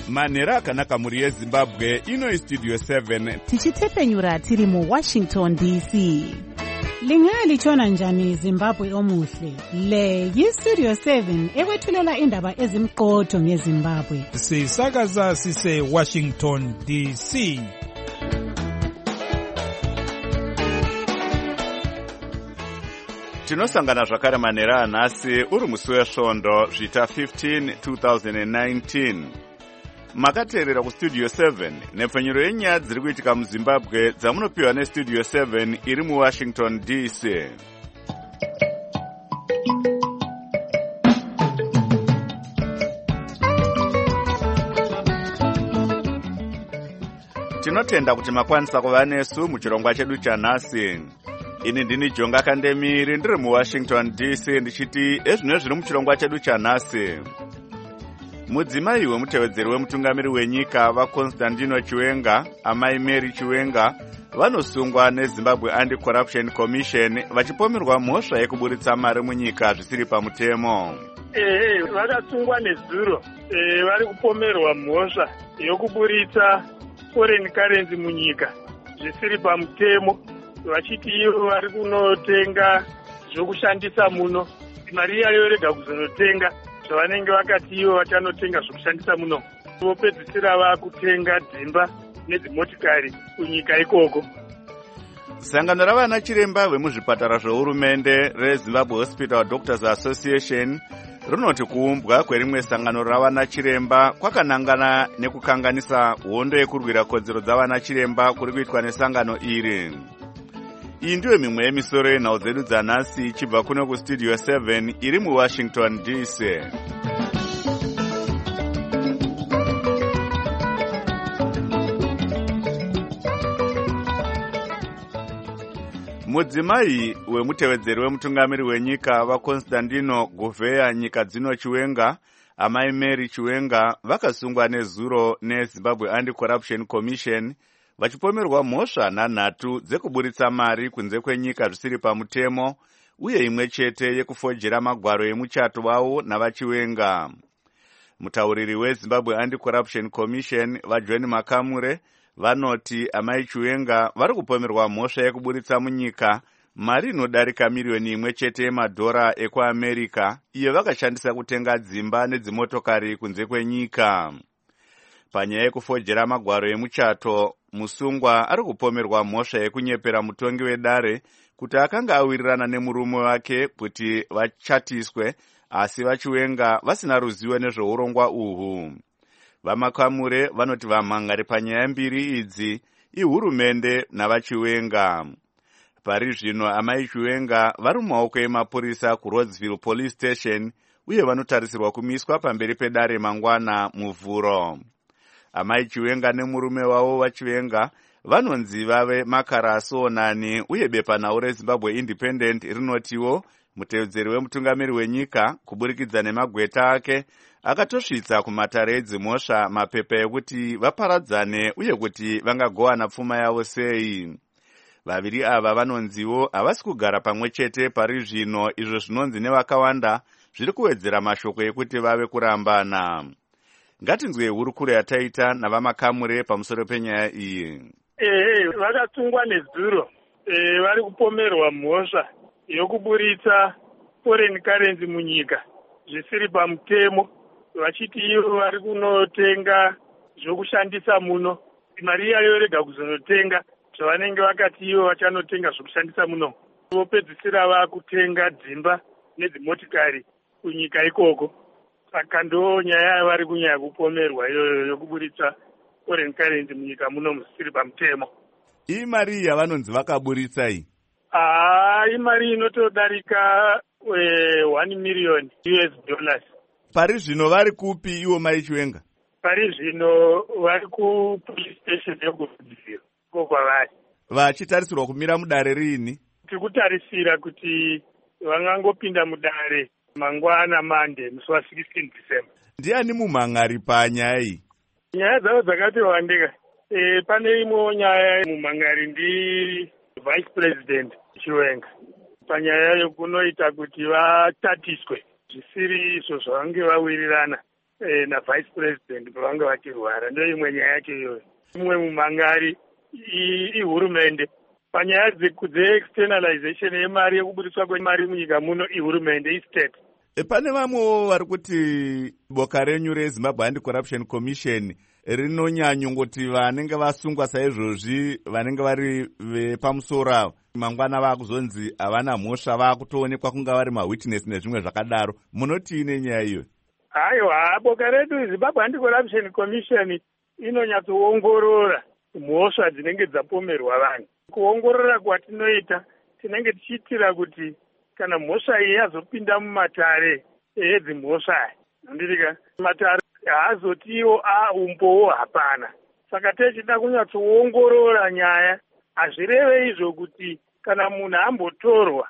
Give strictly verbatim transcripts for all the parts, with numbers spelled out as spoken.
Manhero akanaka muri yeZimbabwe, ino iStudio seven. Tichitepenyura tiri mu Washington D C. Lingalitshona njani Zimbabwe omuhle? Le yiStudio seven ekwethulela indaba ezimqotho ngeZimbabwe. Sisakaza sise Washington D C. Tinosangana zvakare manhero anhasi uri musi wesvondo zvita fifteen twenty nineteen. Makateerera kuStudio seven nepfenyuro yenyaya dziri kuitika muZimbabwe dzamunopiwa neStudio seven iri muWashington D C. Tinotenda kuti makwanisa kuva nesu muchirongwa chedu chanhasi. Ini ndini Jonga Kandemiri ndiri muWashington D C ndichiti ezvino zviri muchirongwa chedu chanhasi. Mudzimai wemutevedzeri wemutungamiri wenyika vaConstantino Chiwenga, amai Mary Chiwenga, vanosungwa neZimbabwe Anti-Corruption Commission vachipomerwa mhosva yekuburitsa mari munyika zvisiri pamutemo. Eh, vakasungwa nezuro. Eh, vari kupomerwa mhosva yokuburitsa foreign currency munyika zvisiri pamutemo. Vachiti ivo vari kunotenga zvokushandisa muno. Mari iyayo yorega kuzonotenga zvavanenge vakati ivo vachanotenga zvokushandisa muno. Vopedzisira vakutenga dzimba nedzimotikari kunyika ikoko. Sangano ravana chiremba vemuzvipatara zvehurumende reZimbabwe Hospital Doctors Association rinoti kuumbwa kwerimwe sangano ravana chiremba kwakanangana nekukanganisa hondo yekurwira kodzero dzavana chiremba kuri kuitwa nesangano iri. Iyi ndiyo mimwe yemisoro yenhau dzedu dzanhasi ichibva kuno kuStudio seven iri muWashington D C. Mudzimai wemutevedzeri wemutungamiri wenyika vaConstantino Gouveia nyika dzino Chiwenga, amai Mary Chiwenga, vakasungwa nezuro neZimbabwe Anti-Corruption Commission vachipomerwa mhosva nhanhatu dzekuburitsa mari kunze kwenyika zvisiri pamutemo uye imwe chete yekufojera magwaro emuchato wavo navaChiwenga. Mutauriri weZimbabwe Anti-Corruption Commission vaJohn Makamure vanoti amai Chiwenga vari kupomerwa mhosva yekuburitsa munyika mari inodarika miriyoni imwe chete yemadhora ekuAmerica iyo vakashandisa kutenga dzimba nedzimotokari kunze kwenyika. Panyaya yekufojera magwaro emuchato, musungwa ari kupomerwa mhosva yekunyepera mutongi wedare kuti akanga awirirana nemurume wake kuti vachatiswe, asi vaChiwenga vasina ruzivo nezveurongwa uhwu. VaMakamure vanoti vamhangari panyaya mbiri idzi ihurumende navaChiwenga. Pari zvino amai Chiwenga vari mumaoko emapurisa kuRhodsville Police Station uye vanotarisirwa kumiswa pamberi pedare mangwana muvhuro. Amai Chiwenga nemurume wavo vaChiwenga vanonzi vave Makara Soonani uye bepanhau reZimbabwe Independent rinotiwo mutevedzeri wemutungamiri wenyika kuburikidza nemagweta ake akatosvitsa kumatare edzimhosva mapepa ekuti vaparadzane uye kuti vangagowana pfuma yavo sei. Vaviri ava vanonziwo havasi kugara pamwe chete pari zvino, izvo zvinonzi nevakawanda zviri kuwedzera mashoko ekuti vave kurambana. Ngatinzwe hurukuro yataita navaMakamure pamusoro penyaya iyi. Eh, vakasungwa nezuro. Eh, vari kupomerwa mhosva yokuburitsa foreign currency munyika zvisiri pamutemo. Vachiti ivo vari kunotenga zvokushandisa muno. Mari iyayo yorega kuzonotenga zvavanenge vakati ivo vachanotenga zvokushandisa muno. Vopedzisira vakutenga dzimba nedzimotikari kunyika ikoko. Saka ndo nyaya yavari kunyanya kupomerwa iyoyo yokuburitsa foreign currency munyika muno musiri pamutemo. Iyi mari yavanonzi vakaburitsa iyi? Ah, imari inotodarika one million U S dollars. Pari zvino vari kupi iwo mai Chiwenga? Pari zvino vari kupolice station yeGoodville ko kwavari. Vachitarisirwa kumira mudare rini? Tikutarisira kuti vangangopinda mudare mangwana mande musi wa sixteen December. Ndiani mumhangari panyaya iyi? Nyaya dzavo dzakati wandika. E, pane imwe nyaya mumhangari ndi Vice President Chiwenga. Panyaya yokunoita kuti vatatiswe zvisiri izvo zvavange vawirirana eh, navice president pavanga vachirwara. Ndo imwe nyaya yacho iyoyo. Imwe mumangari ihurumende panyaya dze-externalization yemari yekubudiswa kwemari munyika muno ihurumende istate. E, pane vamwewo vari kuti boka renyu reZimbabwe Anti-Corruption Commission rinonyanyongoti vanenge vasungwa saizvozvi vanenge vari vepamusoro avo mangwana vakuzonzi havana mhosva vakutoonekwa kunga vari mawitness nezvimwe zvakadaro. Munoti ine nyaya iyo? Aiwa, boka redu Zimbabwe Anti-Corruption Commission inonyatsoongorora mhosva dzinenge dzapomerwa vanhu. Kuongorora kwatinoita tinenge tichiitira kuti kana mhosva iyi yazopinda mumatare edzimhosva ndirika matare haazotiwo aumbowo hapana. Saka techida kunyatsoongorora nyaya. Hazvireve izvo kuti kana munhu ambotorwa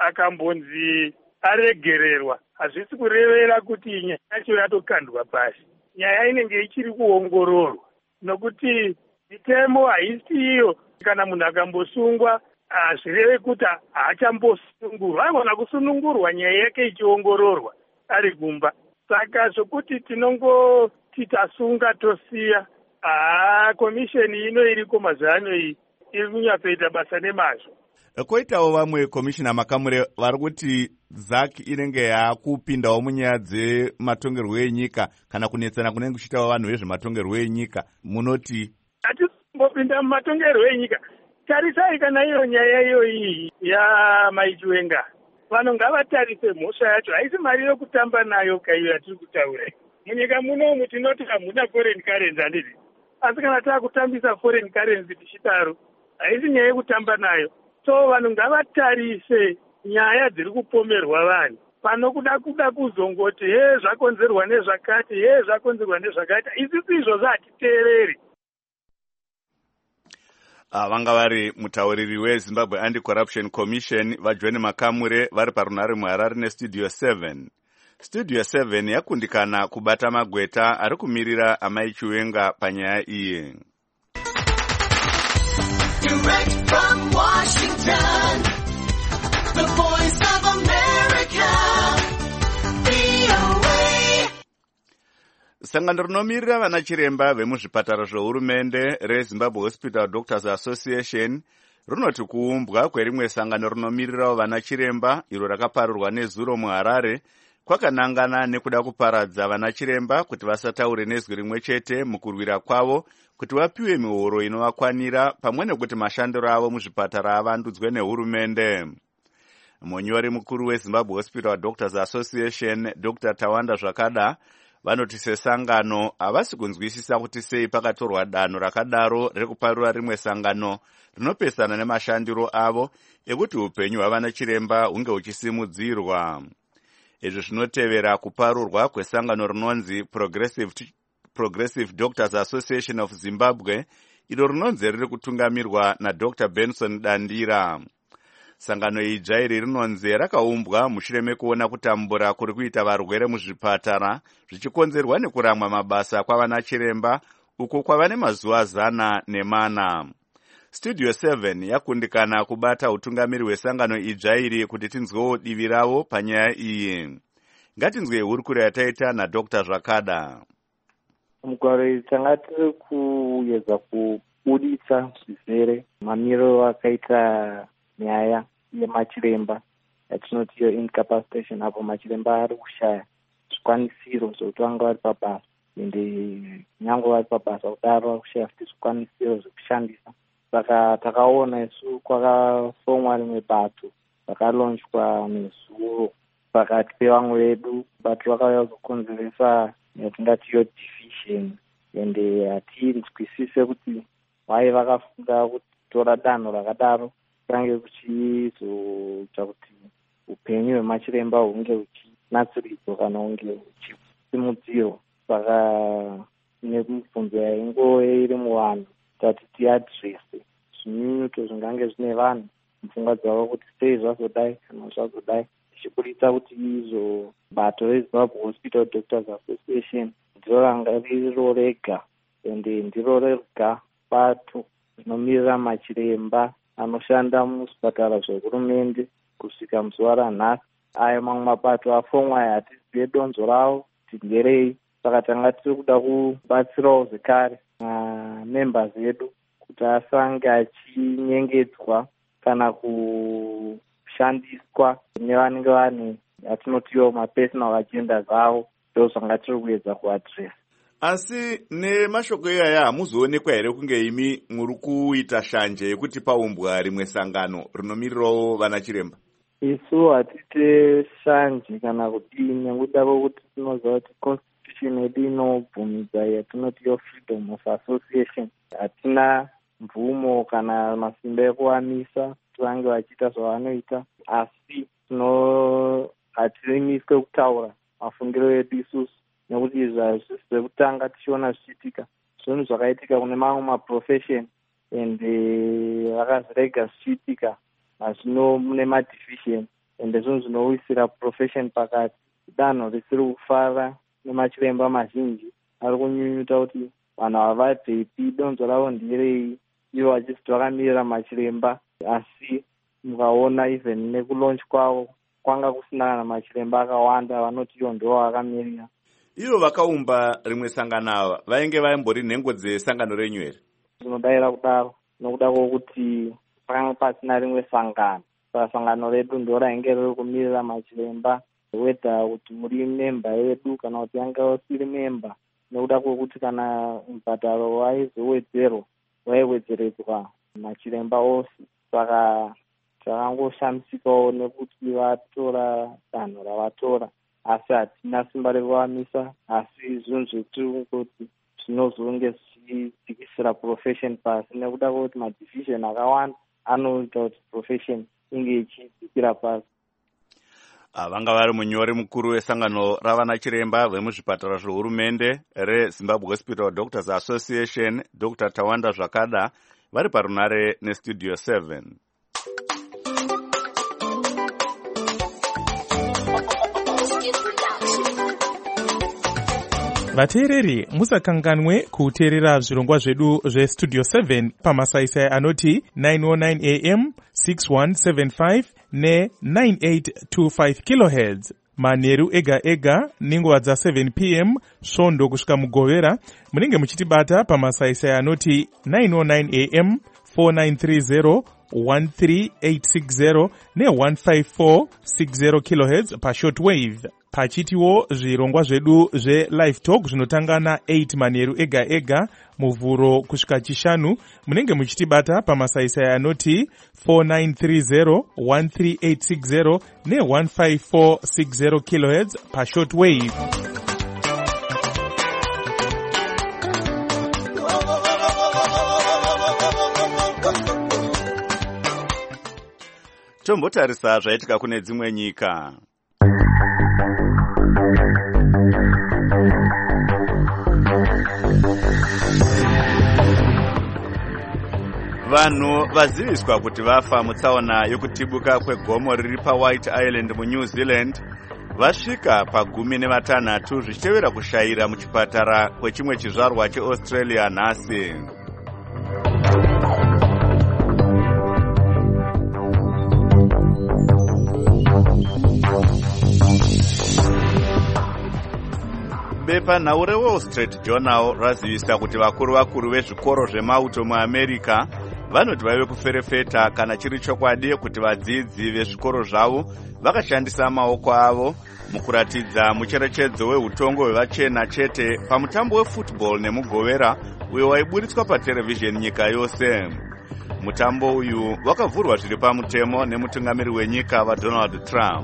akambonzi aregererwa hazvisi kurevera kuti nyaya yacho yatokandwa pasi. Nyaya inenge ichiri kuongororwa nokuti mitemo haisi iyo. Kana munhu akambosungwa hazvireve kuti haachambosungurwa, agona kusunungurwa nyaya yake ichiongororwa ari kumba. Saka zvokuti tinongoti tasunga tosiya, haa, komisheni ino iriko mazuva ano iyi iri kunyatsoita basa nemazvo. Koitawo vamwe komishina makamure vari kuti zaki inenge yakupindawo munyaya dzematongerwo enyika kana kunetsana kunenge kuchiitawo vanhu vezvematongerwo enyika. Munoti? Hatisimbopinda mumatongerwo enyika. Tarisai kana iyo nyaya iyo iyi yamaichiwenga. Vanhu ngavatarise mhosva yacho. Haisi mari yokutamba nayo kaiyo yatiri kutaura. Munyika munomu tinoti hamuna foreign currency handiti. Asi kana taakutambisa foreign currency tichidaro haisi nyaya yekutamba nayo. So vanhu ngavatarise nyaya dziri kupomerwa vanhu. Pano kuda kuda kuzongoti he zvakonzerwa nezvakati, he zvakonzerwa nezvakati. Isisi izvozvo hatiteereri. Vanga vari mutauriri weZimbabwe Anti-Corruption Commission vaJohn Makamure vari parunhare muHarare nestudio seven. Studio seven yakundikana kubata magweta ari kumirira Amai Chiwenga panyaya iyi. Direct from Washington, the voice of America, V O A. Sangano rinomirira vana chiremba vemuzvipatara zvehurumende reZimbabwe Hospital Doctors Association runoti kuumbwa kwerimwe sangano rinomirirawo vana chiremba iro rakaparurwa nezuro muHarare kwakanangana nekuda kuparadza vana chiremba kuti vasataure nezwi rimwe chete mukurwira kwavo kuti vapiwe mihoro inovakwanira pamwe nekuti mashandiro avo muzvipatara avandudzwe nehurumende. Munyori mukuru weZimbabwe Hospital Doctors Association Doctor Tawanda Zvakada vanoti sesangano havasi kunzwisisa kuti sei pakatorwa danho rakadaro rekuparura rimwe sangano rinopesana nemashandiro avo ekuti upenyu hwavana chiremba hunge huchisimudzirwa. Izvi zvinotevera kuparurwa kwesangano rinonzi Progressive, Progressive Doctors Association of Zimbabwe iro rinonzi riri kutungamirwa naDr Benson Dandira. Sangano ijairi rinonzi rakaumbwa mushure mekuona kutambura kuri kuita varwere muzvipatara zvichikonzerwa nekuramwa mabasa kwavana chiremba uko kwava nemazuva zana nemana. Studio seven yakundikana kubata utungamiri hwesangano ijairi kuti tinzwewo divi ravo panyaya iyi. Ngatinzwe hurukuro yataita naDr Zvakada. Mugwaro tanga tiri kuyedza kubuditsa zvizere mamiro akaita nyaya yemachiremba yatinoti iyo incapacitation, apo machiremba ari kushaya zvikwanisiro zvokuti vanga vari pabasa ende nyange vari pabasa kudaro vari kushaya futi zvikwanisiro zvekushandisa. Saka takaona isu kwakasomwa rimwe bato rakalonjwa nezuro pakati pevamwe vedu. Bato vakauya kuzokonzeresa yatingati iyo division ende hatinzwisise kuti wai vakafunga kutora danho rakadaro kange kuchizoita kuti upenyu hwemachiremba hunge huchinatsiridzwa kana hunge huchisimudzirwa. Saka nemibvunzo yaingove iri muvanhu tati tiadrese zvinyunyuto zvingange zvine vanhu mupfungwa dzavo kuti sei zvazodai kana zvazodai, tichibuditsa kuti izvo bato reZimbabwe Hospital Doctors Association ndiro ranga riro rega ende ndiro rega bato rinomirira machiremba anoshanda muzvipatara zvehurumende kusvika muzuva ranhasi. Ayo mamwe mabato afomwa aya hatizive donzo ravo kuti nderei, saka tanga tiri kuda kubatsirawo zvekare members edu kuti asange achinyengedzwa kana kushandiswa nevanenge vane atinotiwo mapersonal agendas avo. Ndo zvanga tiri kuedza kuadresa. Asi nemashoko iyaya hamuzoonekwa here kunge imi muri kuita shanje yekuti paumbwa rimwe sangano rinomirirawo vana chiremba? Isu hatite shanje kana kudini, nekuda kwokuti tinoziva kuti constitution yedu inobvumidza yatinoti yo freedom of association. Hatina mvumo kana masimba ekuwanisa kuti vange vachiita zvavanoita, asi tino hatiremiswe kutaura mafungiro edu isusu, nekuti izvi zvekutanga tichiona zvichiitika zvinhu zvakaitika kune mamwe maprofession ende vakazvirega zvichiitika hazvino mune madivision ende zvinhu zvinowisira profession pakati. Danho risiri kufara nemachiremba mazhinji ari kunyunyuta kuti vanhu havabvepi, donzvo ravo ndirei, ivo vachiziti vakamirira machiremba, asi mukaona even nekulaunch kwavo kwanga kusina kana machiremba akawanda vanoti ivo ndo vakamirira. Ivo vakaumba rimwe sangano ava vainge vaimbori nhengo dzesangano renyu here? Tinodayira kudaro nokuda kwokuti pakanga pasina rimwe sangano, saka sangano redu ndo rainge riri kumirira machiremba, wedha kuti muri memba yedu kana kuti yanga usiri memba, nokuda kwokuti kana mubhadharo waizowedzerwa waiwedzeredzwa machiremba ose. Saka takangoshamisikawo nekuti vatora danho ravatora, asi hatina simba rekuvamisa, asi zvinhu zvetiri kuti zvinozonge zvichidzikisira profession pasi, nekuda kwokuti madivision akawanda anoita kuti profession inge ichidzikira pasi. Vanga vari munyori mukuru wesangano ravana chiremba vemuzvipatara zvehurumende reZimbabwe Hospital Doctors Association, Doctor Tawanda Zvakada, vari parunare nestudio seven. Vateereri, musakanganwe kuteerera zvirongwa zvedu zvestudio seven pamasaisai anoti nine oh nine a m, six one seven five ne nine eight two five kilohertz. Manheru ega ega ninguva dza seven p m svondo kusvika mugovera munenge muchitibata pamasaisai anoti nine oh nine a m, four nine three zero, one three eight six zero ne one five four six zero kilohertz pashortwave. Pachitiwo zvirongwa zvedu zve-live talk zvinotanga na eight manheru ega ega muvhuro kusvika chishanu munenge muchitibata pamasaisai anoti four nine three zero, one three eight six zero ne one five four six zero kilohertz pashortwave. Tombotarisa zvaitika kune dzimwe nyika. Vanhu vaziviswa kuti vafa mutsaona yokutibuka kwegomo riri paWhite Island muNew Zealand vasvika pagumi nevatanhatu zvichitevera kushayira muchipatara kwechimwe chizvarwa cheAustralia nhasi. Bepanhau reWall Street Journal razivisa kuti vakuru vakuru vezvikoro zvemauto muAmerica vanoti vaive kuferefeta kana chiri chokwadi kuti vadzidzi vezvikoro zvavo vakashandisa maoko avo mukuratidza mucherechedzo weutongo hwevachena chete pamutambo wefootball nemugovera uyo waiburitswa paterevhizheni nyika yose. Mutambo uyu wakavhurwa zviri pamutemo nemutungamiri wenyika vaDonald Trump.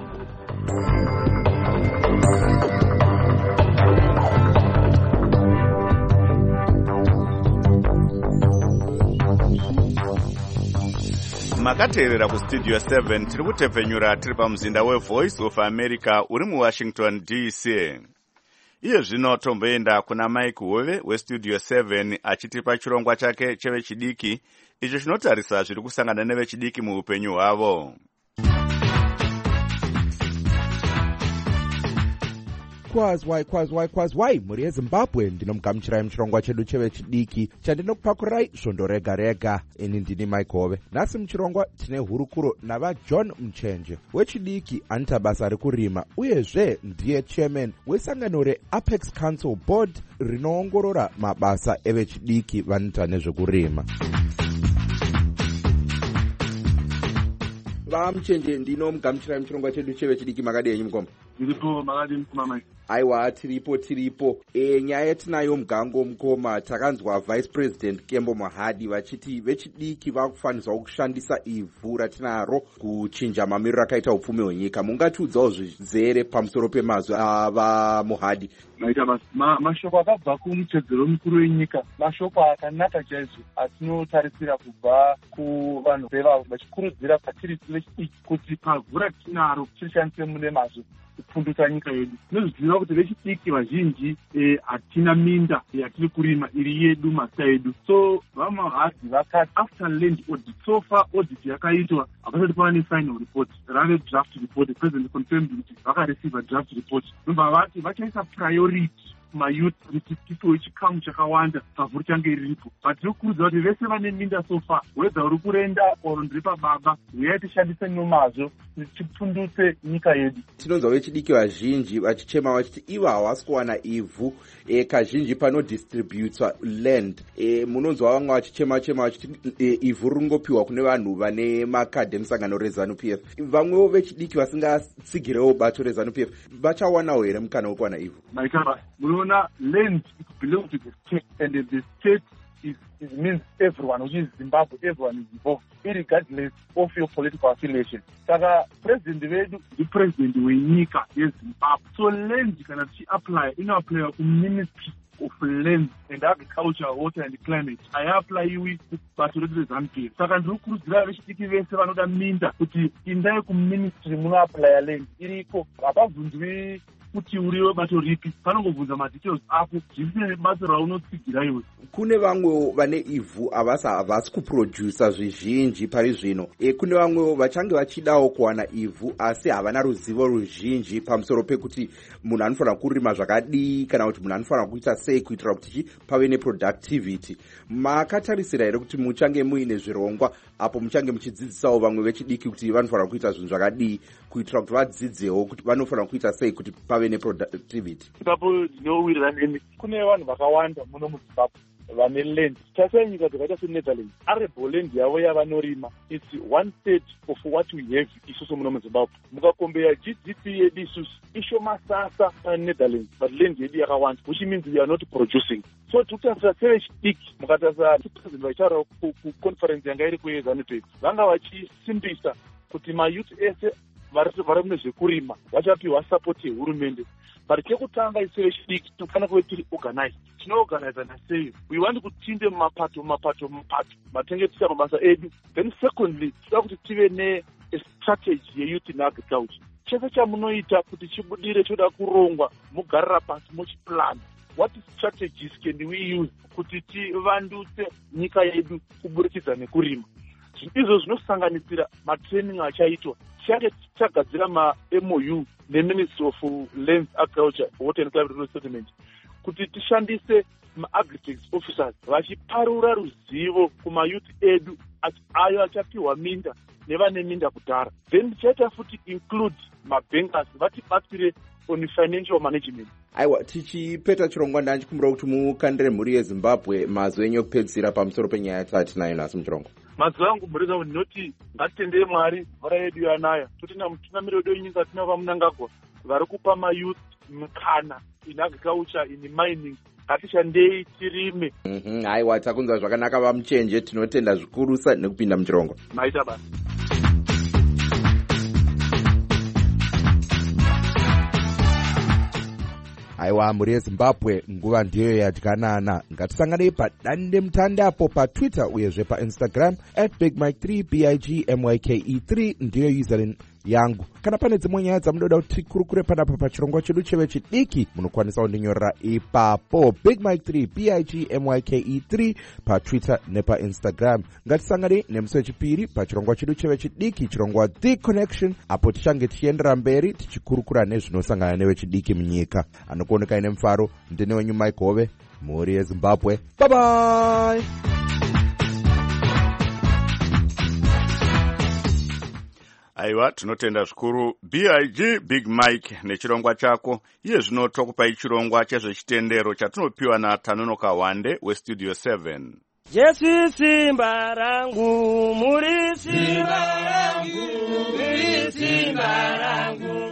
Makateerera kustudio seven tiri kutepfenyura tiri pamuzinda weVoice of America uri muWashington D C. Iye zvino tomboenda kuna Mike Hove westudio seven achitipa chirongwa chake chevechidiki icho chinotarisa zviri kusangana nevechidiki muupenyu hwavo. waikwazi waikwazi waikwazi wai mhuri yezimbabwe ndinomugamuchirai muchirongwa chedu chevechidiki chandinokupakurai svondo rega rega. Ini ndini maikove. Nhasi muchirongwa tine hurukuro navajohn muchenje wechidiki anoita basa rekurima uyezve ndiye chairman wesangano reapex council board rinoongorora mabasa evechidiki vanoita nezvekurima. Vamuchenje ndinomugamuchirai muchirongwa chedu chevechidiki. Makadii mukoma? Ndiripo. Makadii mukoma? Aiwa, tiripo tiripo. E, nyaya yatinayo mugango mukoma, takanzwa vice president Kembo Mahadi vachiti vechidiki vakufanirwa kushandisa ivhu ratinaro kuchinja mamiriro akaita upfumi hwenyika. Mungatiudzawo zvizere pamusoro pemazwi ava Mohadi? Maita basi ma, mashoko akabva kumutsvedzero mukuru wenyika, mashoko akanaka chaizvo atinotarisira kubva kuvanhu vevavo vachikurudzira patiri vechidiki kuti pavhu ratinaro tirishandise mune mazvo kupfundutsa nyika yedu. Tinozviziva kuti vechidiki vazhinji hatina e, minda yatiri kurima iri yedu masta edu. So vaMahadi vakati after land audit, so far audit yakaitwa hapasati pava nefinal report, rave draft report. The president confirmed kuti vakareceive draft report. Ndobva vati vachaisa priority mayouth kuti tipiwe chikamu chakawanda pavhu richange riripo. But tinokurudzira kuti vese vane minda so far, whether uri kurenda or ndiri pababa, uyai tishandise nomazvo kuti tipfundutse nyika yedu. Tinonzwa vechidiki vazhinji vachichema vachiti ivo havasi kuwana ivhu e, kazhinji panodistributwa land. E, munonzwa vamwe vachichema chema vachiti e, ivhu ringopiwa kune vanhu vane makadhi emusangano reZANU P F. Vamwewo vechidiki vasingatsigirewo bato reZANU P F vachawanawo here mukana wekuwana ivhu? Maikaba, munoona land it belongs to the state, and the state is, it means everyone, which is Zimbabwe, everyone is involved, irregardless of your political affiliation. Saka president vedu the president wenyika yeZimbabwe. So land kana tichiapply inoapply kuministry of land and agriculture, water and climate. Haiapply kubato redu reZANU P F. Saka ndinokurudzira vechidiki vese vanoda minda kuti indai kuministry munoapply land iriko. Hapabvunzwi kuti uriwe bato ripi, panongobvunza madetails ako zvisina nebasa raunotsigira iwe. Kune vamwewo vane ivhu avasi havasi kuprodusa zvizhinji pari zvino. E, kune vamwewo vachange vachidawo kuwana ivhu asi havana ruzivo ruzhinji pamusoro pekuti munhu anofanira kurima zvakadii kana kuti munhu anofanira kuita sei kuitira kuti pave neproductivity. Makatarisira here kuti muchange muine zvirongwa apo muchange muchidzidzisawo vamwe vechidiki kuti vanofanira kuita zvinhu zvakadii kuitira kuti vadzidzewo kuti vanofanira kuita sei kuti pave neproductivity? Ipapo ndinowirira nemi. Kune vanhu vakawanda muno muZimbabwe vane land. Tasai nyika dzakaita seNetherlands, arable land yavo yavanorima it's one third of what we have isusu muno muZimbabwe. Mukakombeya G D P yedu isusu ishoma sasa paNetherlands, but land yedu yakawanda, which means we are not producing. So tikutarisa sevechidiki, mukatarisa president vaitaura kuconference yanga iri kuyeZANU P F, vanga vachisimbisa kuti mayouth ese vari mune zvekurima vachapiwa support yehurumende. But chekutanga isi vechidiki tinofanira kuve tiri organized. Tinoorganizana sei? We want kuti tinde mumapato mumapato mumapato matenge ticha mabasa edu. Then secondly, tinoda kuti tive nestrategy yeyouth in agriculture. Chese chamunoita kuti chibudire choda kurongwa, mugarira pasi muchiplan. What strategies can we use kuti tivandutse nyika yedu kuburikidza nekurima? Izvo zvinosanganisira matraining achaitwa. Chake chagadzira ma-M O U neMinistry of Lands, Agriculture, Water and Climate Settlement kuti tishandise ma-agritech officers vachiparura ruzivo kumayouth edu ayo achapiwa minda nevane minda kudhara. Then tichaita futi include mabankers vatibatsire on financial management. Aiwa, tichipeta chirongwa ndanchikumbira kuti mukandire mhuri yeZimbabwe mazwi enyu ekupedzisira pamusoro penyaya yatinayo nhasi muchirongo. Mazwi angu mhuri zangu ndinoti ngatitendere Mwari, mvura yedu yanaya. Totina mutungamiri wedu wenyika tinova Mnangagwa vari kupa mayouth mukana in agriculture, in mining. Ngatishandei tirime. Mhm, aiwa, takunzwa zvakanaka vaMuchenje, tinotenda zvikurusa nekupinda muchirongo. Maita basa. Aiwa, mhuri yeZimbabwe, nguva ndiyo yadyanana. Ngatisanganei padande mutandapo paTwitter uyezve paInstagram at big mike three, B I G M Y K E three ndiyo username yangu. Kana pane dzimwe nyaya dzamunoda kuti tikurukure panapa pachirongwa chedu cheve chidiki, munokwanisa kundinyorera ipapo Big Mike three B I G M Y K E three paTwitter nepaInstagram. Ngatisangane nemusi wechipiri pachirongwa chedu cheve chidiki, chirongwa The Connection, apo tichange tichiendera mberi tichikurukura nezvinosangana nevechidiki munyika. Anokuoneka ine mufaro, ndine wenyu Mike Hove, mhuri yeZimbabwe. Bye bye. Aiwa, tinotenda zvikuru B I G Big Mike nechirongwa chako. Iye zvino tokupai chirongwa chezvechitendero chatinopiwa naTanonoka Wande weStudio seven. Jesu simba rangu, muri simba rangu, muri simba rangu,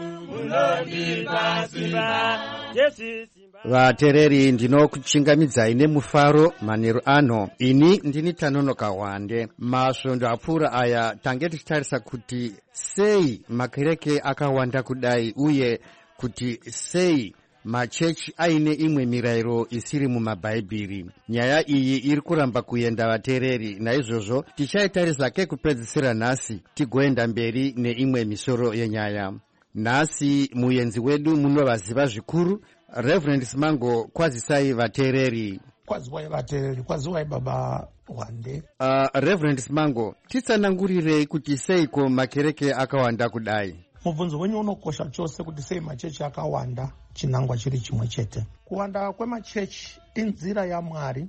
munondipa simba, Jesu simba. Vatereri, ndinokuchingamidzai nemufaro manheru ano. Ini ndini Tanonoka Wande. Masvondo apfuura aya tange tichitarisa kuti sei makereke akawanda kudai, uye kuti sei machechi aine imwe mirayiro isiri mumabhaibheri. Nyaya iyi iri kuramba kuenda vatereri, naizvozvo tichaitarisa ke kupedzisira nhasi tigoenda mberi neimwe misoro yenyaya. Nhasi muenzi wedu munovaziva zvikuru. Reverend Simango, kwazisai vatereri. Kwaziwai vatereri, kwaziwai baba Wande. Uh, Reverend Simango, titsanangurirei kuti seiko makereke akawanda kudai. Mubvunzo wenyu unokosha chose kuti sei machechi akawanda, chinangwa chiri chimwe chete. Kuwanda kwemachechi inzira yaMwari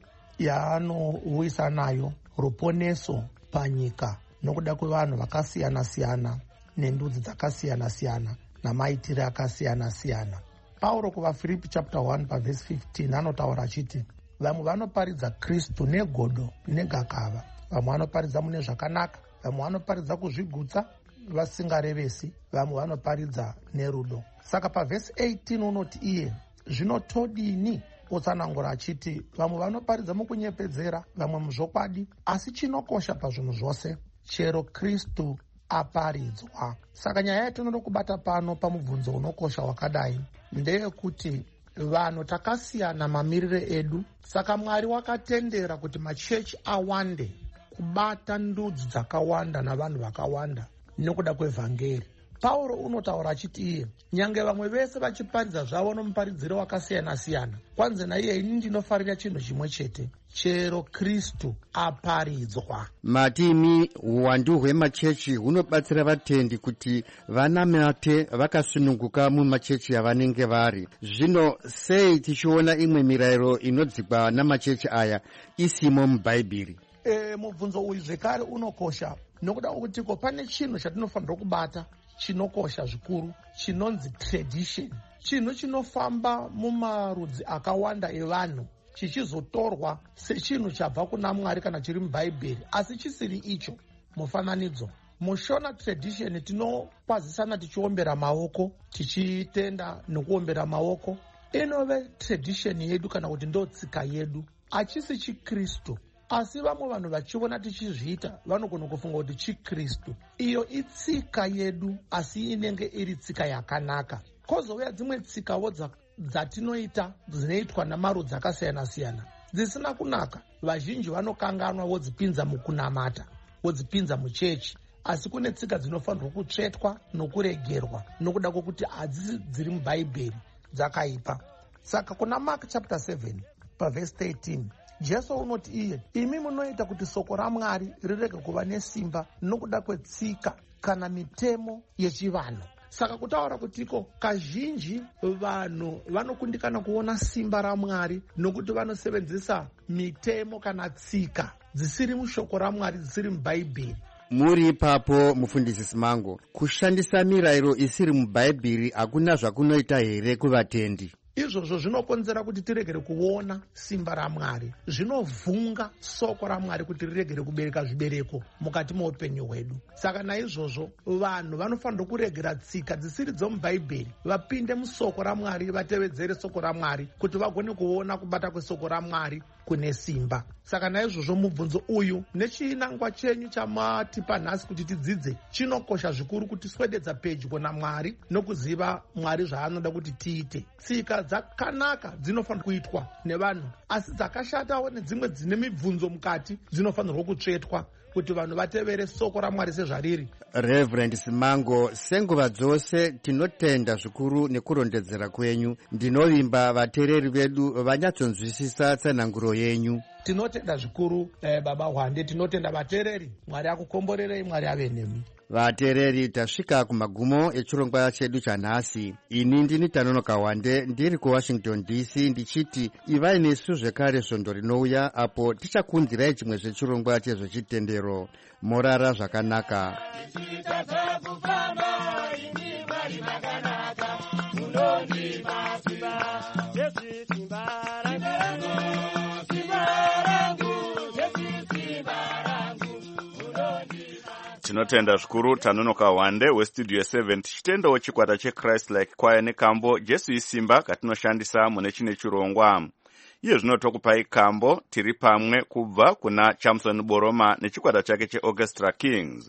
yaanouyisa nayo ruponeso panyika nokuda kwevanhu vakasiyana siyana nendudzi dzakasiyana siyana namaitire akasiyana siyana. Pauro kuvaFiripi chapter one verse fifteen anotaura achiti, vamwe vanoparidza Kristu negodo negakava, vamwe vanoparidza mune zvakanaka, vamwe vanoparidza kuzvigutsa vasingarevesi, vamwe vanoparidza nerudo. Saka pavhesi eighteen unoti iye, zvino todini? Otsanangura achiti, vamwe vanoparidza mukunyepedzera, vamwe muzvokwadi, asi chinokosha pazvinhu zvose chero Kristu aparidzwa. Saka nyaya yatinoda kubata pano pamubvunzo unokosha wakadai ndeyekuti vanhu takasiyana mamirire edu, saka Mwari wakatendera kuti machechi awande kubata ndudzi dzakawanda navanhu vakawanda nokuda kwevhangeri. Pauro unotaura achiti iye, nyange vamwe vese vachiparidza zvavo nomuparidziro wakasiyana siyana, kwanze naiye ini ndinofarira chinhu chimwe chete, chero Kristu aparidzwa. Matimi, uwandu hwemachechi hunobatsira vatendi kuti vanamate vakasununguka mumachechi avanenge vari. Zvino sei tichiona imwe mirayiro inodzikwa namachechi aya isimo mubhaibheri? E, mubvunzo uyu zvekare unokosha nokuda kutiko pane chinhu chatinofanira kubata chinokosha zvikuru, chinonzi tradition. Chinhu chinofamba mumarudzi akawanda evanhu chichizotorwa sechinhu chabva kuna Mwari kana chiri mubhaibheri, asi chisiri icho. Mufananidzo, mushona tradition tinokwazisana tichiombera maoko, tichitenda nekuombera maoko, inove tradition yedu kana kuti ndo tsika yedu, achisi chiKristu. Asi vamwe vanhu vachiona tichizviita vanogona kufunga kuti chiKristu. Iyo itsika yedu, asi inenge iri tsika yakanaka. Kozouya dzimwe tsikawo dzatinoita dzinoitwa namarudzi akasiyana siyana dzisina kunaka. Vazhinji vanokanganwa vodzipinza mukunamata, vodzipinza muchechi, asi kune tsika dzinofanirwa kutsvetwa nokuregerwa nokuda kwokuti hadzisi dziri mubhaibheri, dzakaipa. Saka kuna Mark chapter seven pavhesi thirteen, Jesu unoti iye, imi munoita kuti soko raMwari rirege kuva nesimba nokuda kwetsika kana mitemo yechivanhu. Saka kutaura kutiko kazhinji vanhu vanokundikana kuona simba raMwari nokuti vanosevenzesa mitemo kana tsika dzisiri mushoko raMwari, dzisiri mubhaibheri. Muri ipapo mufundisi Simango, kushandisa mirayiro isiri mubhaibheri hakuna zvakunoita here kuvatendi? Izvozvo zvinokonzera kuti tiregere kuona simba raMwari, zvinovhunga soko raMwari kuti riregere kubereka zvibereko mukati muupenyu hwedu. Saka naizvozvo vanhu vanofanira kuregera tsika dzisiri dzomubhaibheri, vapinde musoko raMwari, vatevedzere soko raMwari kuti vagone kuona kubata kwesoko raMwari kune simba. Saka naizvozvo mubvunzo uyu nechinangwa chenyu chamatipa nhasi kuti tidzidze chinokosha zvikuru kuti swededza pedyo naMwari nokuziva Mwari zvaanoda kuti tiite. Tsika dzakanaka dzinofanirwa kuitwa nevanhu, asi dzakashatawo nedzimwe dzine mibvunzo mukati dzinofanirwa kutsvetwa kuti vanhu vatevere soko raMwari sezvariri. Reverend Simango, senguva dzose tinotenda zvikuru nekurondedzera kwenyu. Ndinovimba vateereri vedu vanyatsonzwisisa tsananguro yenyu. Tinotenda zvikuru eh, baba Hwande, tinotenda vateereri. Mwari akukomborerei, Mwari ave nemi. Vateereri, tasvika kumagumo echirongwa chedu chanhasi. Ini ndini Tanonoka Wande, ndiri kuWashington D C, ndichiti ivai nesu zvekare svondo rinouya apo tichakunzirai chimwe zvechirongwa chezvechitendero. Morara zvakanaka. Tinotenda zvikuru Tanonoka Wande westudio seven tichitendawo chikwata cheChrist Like Choir nekambo Jesu isimba katinoshandisa mune chine chirongwa. Iye zvino tokupai kambo tiri pamwe kubva kuna Chamson Boroma nechikwata chake cheOrchestra Kings.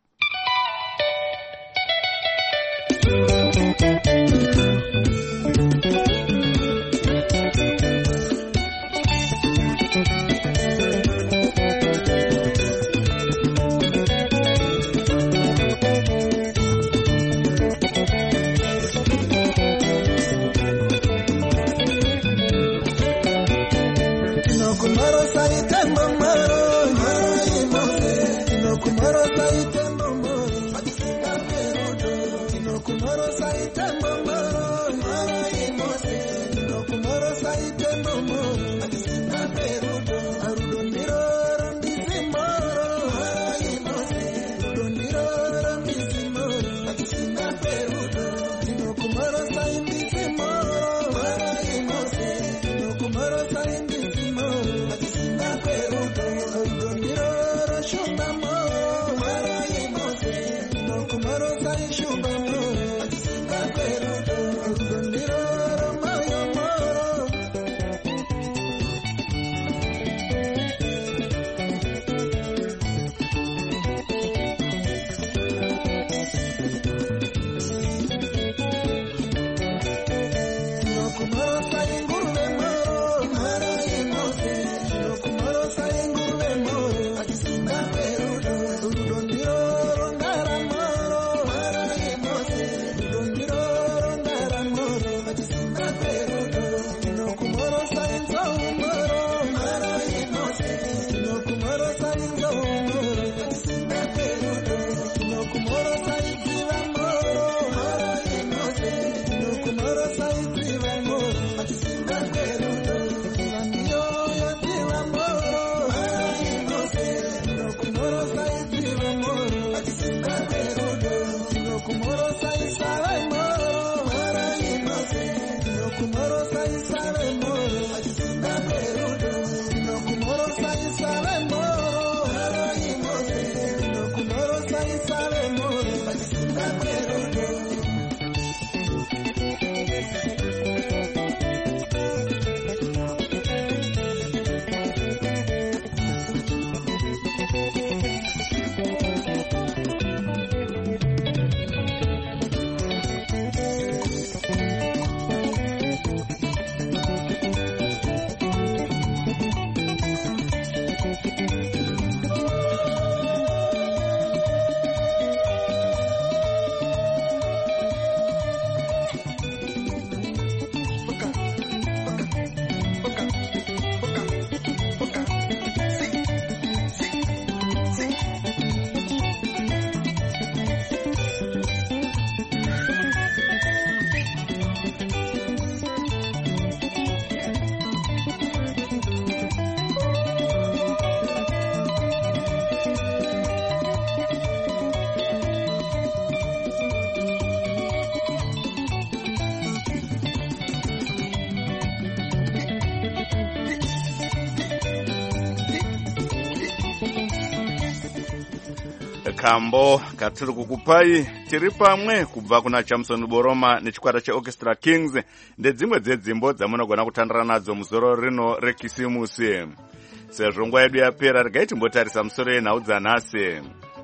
Kambo katiri kukupai tiri pamwe kubva kuna Chamson Boroma nechikwata cheOrchestra Kings ndedzimwe dzedzimbo dzamunogona kutandara nadzo muzoro rino rekisimusi. Sezvo nguva yedu yapera, regai timbotarisa musoro yenhau dzanhasi.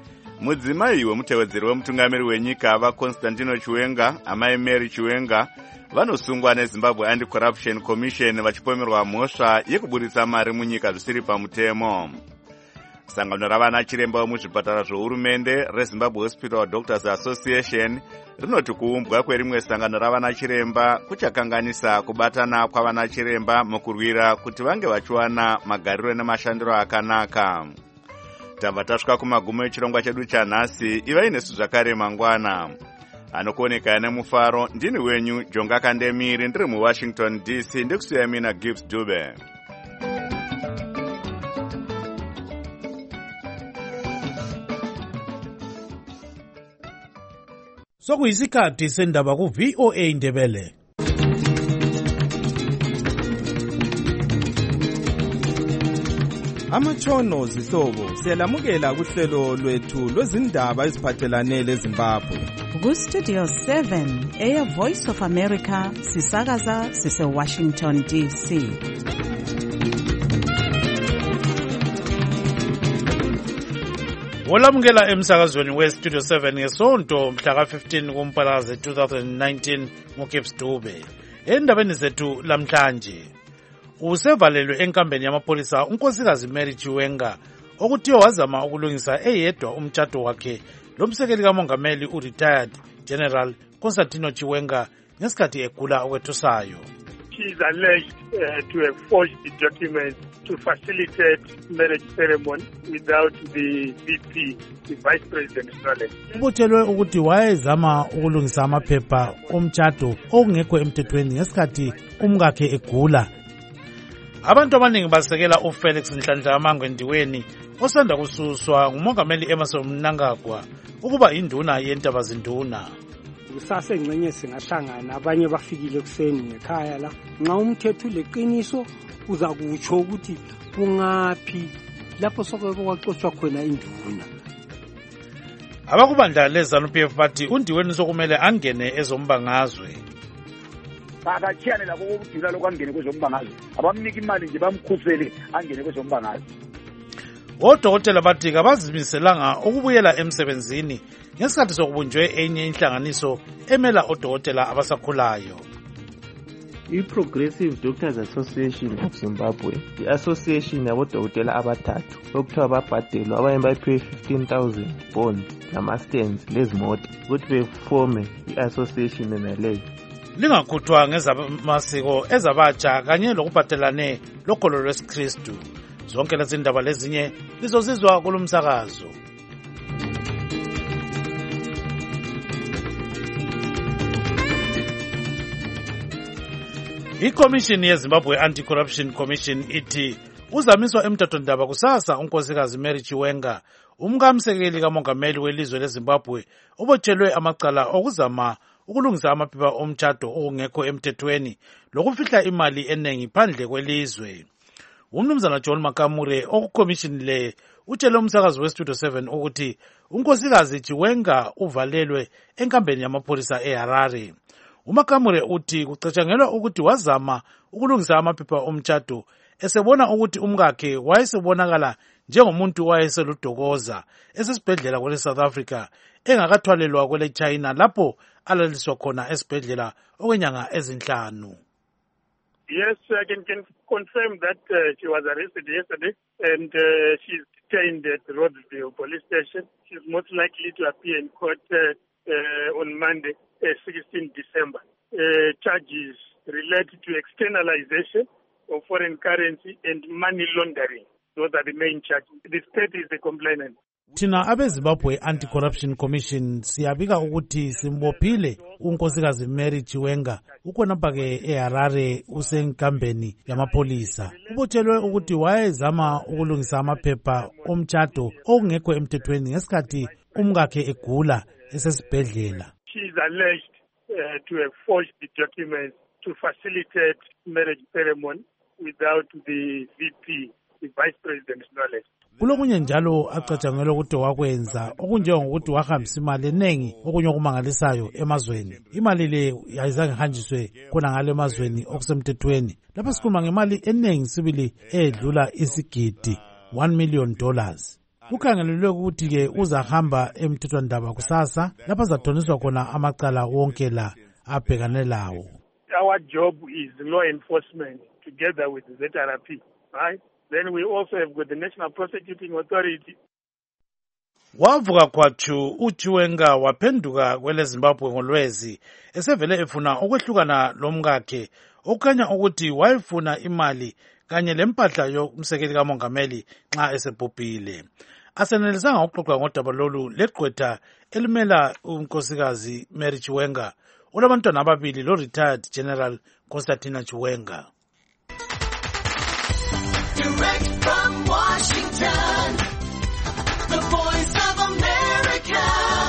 Mudzimai wemutevedzeri wemutungamiri wenyika vaConstantino Chiwenga, amai Mary Chiwenga, vanosungwa neZimbabwe Anti-Corruption Commission vachipomerwa mhosva yekuburitsa mari munyika zvisiri pamutemo. sangano ravana chiremba vemuzvipatara zvohurumende rezimbabwe hospital doctors association rinoti kuumbwa kwerimwe sangano ravana chiremba kuchakanganisa kubatana kwavana chiremba mukurwira kuti vange vachiwana magariro nemashandiro akanaka. Tabva tasvika kumagumo echirongwa chedu chanhasi. Ivai nesu zvakare mangwana. Anokuoneka nemufaro ndini wenyu Jonga Kandemiri ndiri muWashington D C ndikusiya mina Gibbs Dube. Sokuyisikhathi sendaba ku V O A Ndebele. Amatshono zihlobo siyalamukela kuhlelo lwethu lwezindaba eziphathelane leZimbabwe. Ku Studio seven eya Voice of America sisakaza sise Washington D C. Wolamukela emsakazweni we Studio seven ngesonto mhla ka fifteen kuMpalakazi two thousand nineteen ngoGibbs Dube. Endabeni zethu lamhlanje usevalelwe enkambeni yamapolisa unkosikazi Mary Chiwenga okuthiwa wazama ukulungisa eyedwa umtshato wakhe lomsekeli kamongameli u-retired General Constantino Chiwenga ngesikhathi egula okwethusayo. She is alleged uh, to have forged the documents to facilitate marriage ceremony without the V P, the Vice President's knowledge. Ubutshelwe ukuthi wayezama ukulungisa amaphepha omtshato okungekho emthethweni ngesikhathi umkakhe egula. Abantu abaningi basekela uFelix Nhlanhla Amangwendiweni osanda kususwa ngumongameli Emmerson Mnangagwa ukuba induna yentaba zinduna. Kusasa engcenye singahlangana abanye bafikile kuseni ngekhaya la nxa umthetho leqiniso uza kutsho ukuthi kungaphi lapho sokweke kwaxoshwa khona induna. Abakubandla leZANU P F bathi undiweni sokumele angene ezombangazwe. Akachiyane labo ukudila lokwangene kwezombangazwe abamnika imali nje bamkhusele angene kwezombangazwe. Odokotela bathi kabazimiselanga ukubuyela emsebenzini ngesikhathi sokubunjwe enye inhlanganiso emela odokotela abasakhulayo. I-Progressive Doctors Association of Zimbabwe, i-association yabodokotela abathathu okuthiwa babhadelwa abanye bayiphiwe fifteen thousand bonds nama-stands lezimota ukuthi befome i-association enaleyo. Lingakhuthwa ngezamasiko ezabatsha kanye lokuphathelane lokholo lwesikristu. Zonke lezi ndaba lezinye lizozizwa kulomsakazo. I-Commission yeZimbabwe Anti-Corruption Commission ithi uzamiswa emtathondaba kusasa unkosikazi Mary Chiwenga umkamsekeli kamongameli welizwe leZimbabwe ubotshelwe amacala okuzama ukulungisa amaphepha omtshato okungekho emthethweni lokufihla imali eningi phandle kwelizwe. Umnumzana John Makamure okukommission le utshele umsakazi we Studio seven ukuthi unkosikazi Chiwenga uvalelwe enkambeni yamapolisa eHarare. uMakamure uthi kucatshangelwa ukuthi wazama ukulungisa amaphepha omtshato esebona ukuthi umkakhe wayesebonakala njengomuntu wayeseludokoza esesibhedlela kwele South Africa engakathwalelwa kwele China lapho alaliswa khona esibhedlela okwenyanga ezinhlanu. Yes, I can, can confirm that uh, she was arrested yesterday and uh, she's detained at Rhodesville police station. She's most likely to appear in court uh, uh, on Monday, uh, sixteenth December. Uh, charges related to externalization of foreign currency and money laundering. Those are the main charges. The state is the complainant. Thina abeZimbabwe Anti-Corruption Commission siyabika ukuthi simbophile unkosikazi Mary Chiwenga ukhonapha ke eHarare usenkambeni yamapolisa. Ubotshelwe ukuthi wayezama ukulungisa amaphepha omtshato okungekho emthethweni ngesikhathi umkakhe egula esesibhedlela. She is alleged uh, to have forged the documents to facilitate marriage ceremony without the V P, the Vice President's knowledge. Kulokunye njalo acatshangelwa ukuthi wakwenza okunjengokuthi wahambisa imali eningi okunye okumangalisayo emazweni. Imali le yayizange hanjiswe khona ngale emazweni okusemthethweni. Lapha sikhuluma ngemali eningi sibili edlula isigidi one million dollars. Kukhangelelwe ukuthi ke uzahamba emthethwandaba kusasa lapha zathoniswa khona amacala wonke la abhekane lawo. Our job is law enforcement together with Z R P, right? Then we also have got the National Prosecuting Authority. Wavuka kwachu uChiwenga waphenduka kwele Zimbabwe ngolwezi esevele efuna ukwehlukana lomkakhe okukhanya ukuthi wayefuna imali kanye lempahla yomsekeli kamongameli nxa esebhubhile. Asenelisanga ukuxoxa ngodaba lolu legqwetha elimela unkosikazi Mary Chiwenga olabantwana ababili lo retired General Constantina Chiwenga. Direct from Washington, the Voice of America,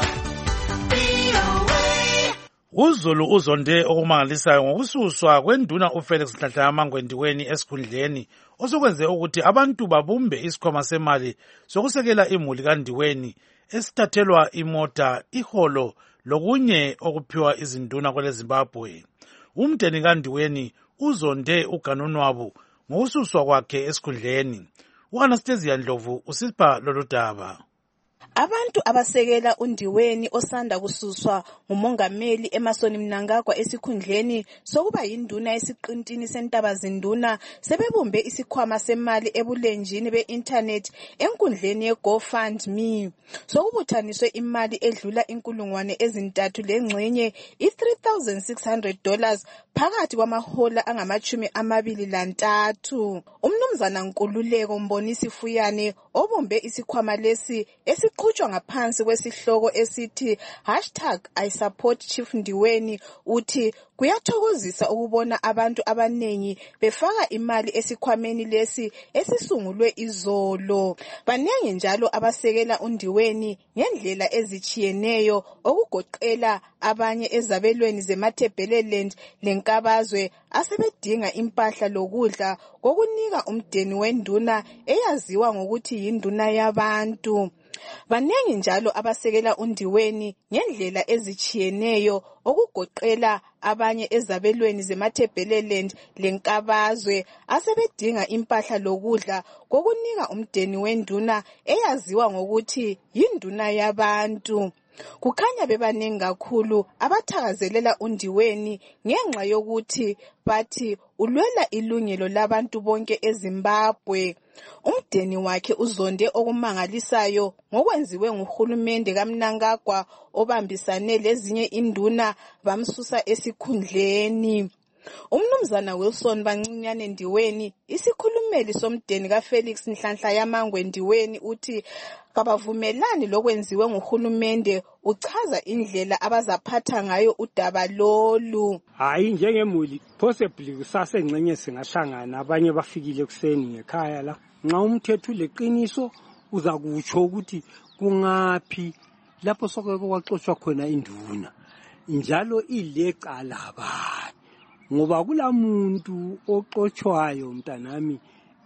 V O A. uZulu uzonde okumangalisayo ngokususwa kwenduna uFelix Nhlanhla Ndiweni esikhundleni osokwenze ukuthi abantu babumbe isikhwama semali sokusekela imuli kaNdiweni esithathelwa imota iholo lokunye okuphiwa izinduna kwele Zimbabwe. Umndeni kaNdiweni uzonde uganunwabu ngokususwa kwakhe esikhundleni. uAnastasia Ndlovu usipha lolu daba. Abantu abasekela uNdiweni osanda kususwa ngumongameli Emmerson Mnangagwa esikhundleni sokuba yinduna esiqintini sentabazinduna sebebumbe isikhwama semali ebulenjini be-internet enkundleni ye-GoFundMe. Sokubuthaniswe imali edlula inkulungwane ezintathu lengxenye i-three thousand six hundred dollars phakathi kwamahola angamachumi amabili lantathu. Umnumzana Nkululeko Mbonisi Fuyane obumbe isikhwama lesi esiqhutshwa ngaphansi kwesihloko esithi hashtag I support Chief Ndiweni uthi kuyathokozisa ukubona abantu abanengi befaka imali esikhwameni lesi esisungulwe izolo. Banengi njalo abasekela uNdiweni ngendlela ezichiyeneyo okugoqela abanye ezabelweni zeMatabeleland leNkabazwe asebedinga impahla lokudla kokunika umndeni wenduna eyaziwa ngokuthi yinduna yabantu. Banengi njalo abasekela uNdiweni ngendlela ezichiyeneyo okugoqela abanye ezabelweni zeMatabeleland leNkabazwe asebedinga impahla lokudla kokunika umndeni wenduna eyaziwa ngokuthi yinduna yabantu. Kukhanya bebanengi kakhulu abathakazelela uNdiweni ngenxa yokuthi bathi ulwela ilungelo labantu bonke eZimbabwe. Umndeni wakhe uzonde okumangalisayo ngokwenziwe nguhulumende kaMnangagwa obambisane lezinye induna bamsusa esikhundleni. Umnumzana Wilson Bancinyane Ndiweni isikhulumeli somdeni kaFelix Nhlanhla Ndiweni uthi kabavumelani lokwenziwe nguhulumende uchaza indlela abazaphatha ngayo udaba lolu. Hayi njengemuli possibly kusasa engxenye singahlangana abanye bafikile kuseni ngekhaya la nxa umthetho leqiniso uza kutsho ukuthi kungaphi lapho sokeke kwaxoxwa khona induna njalo ilecala abantu ngoba kulamuntu oxoxwayo mntanami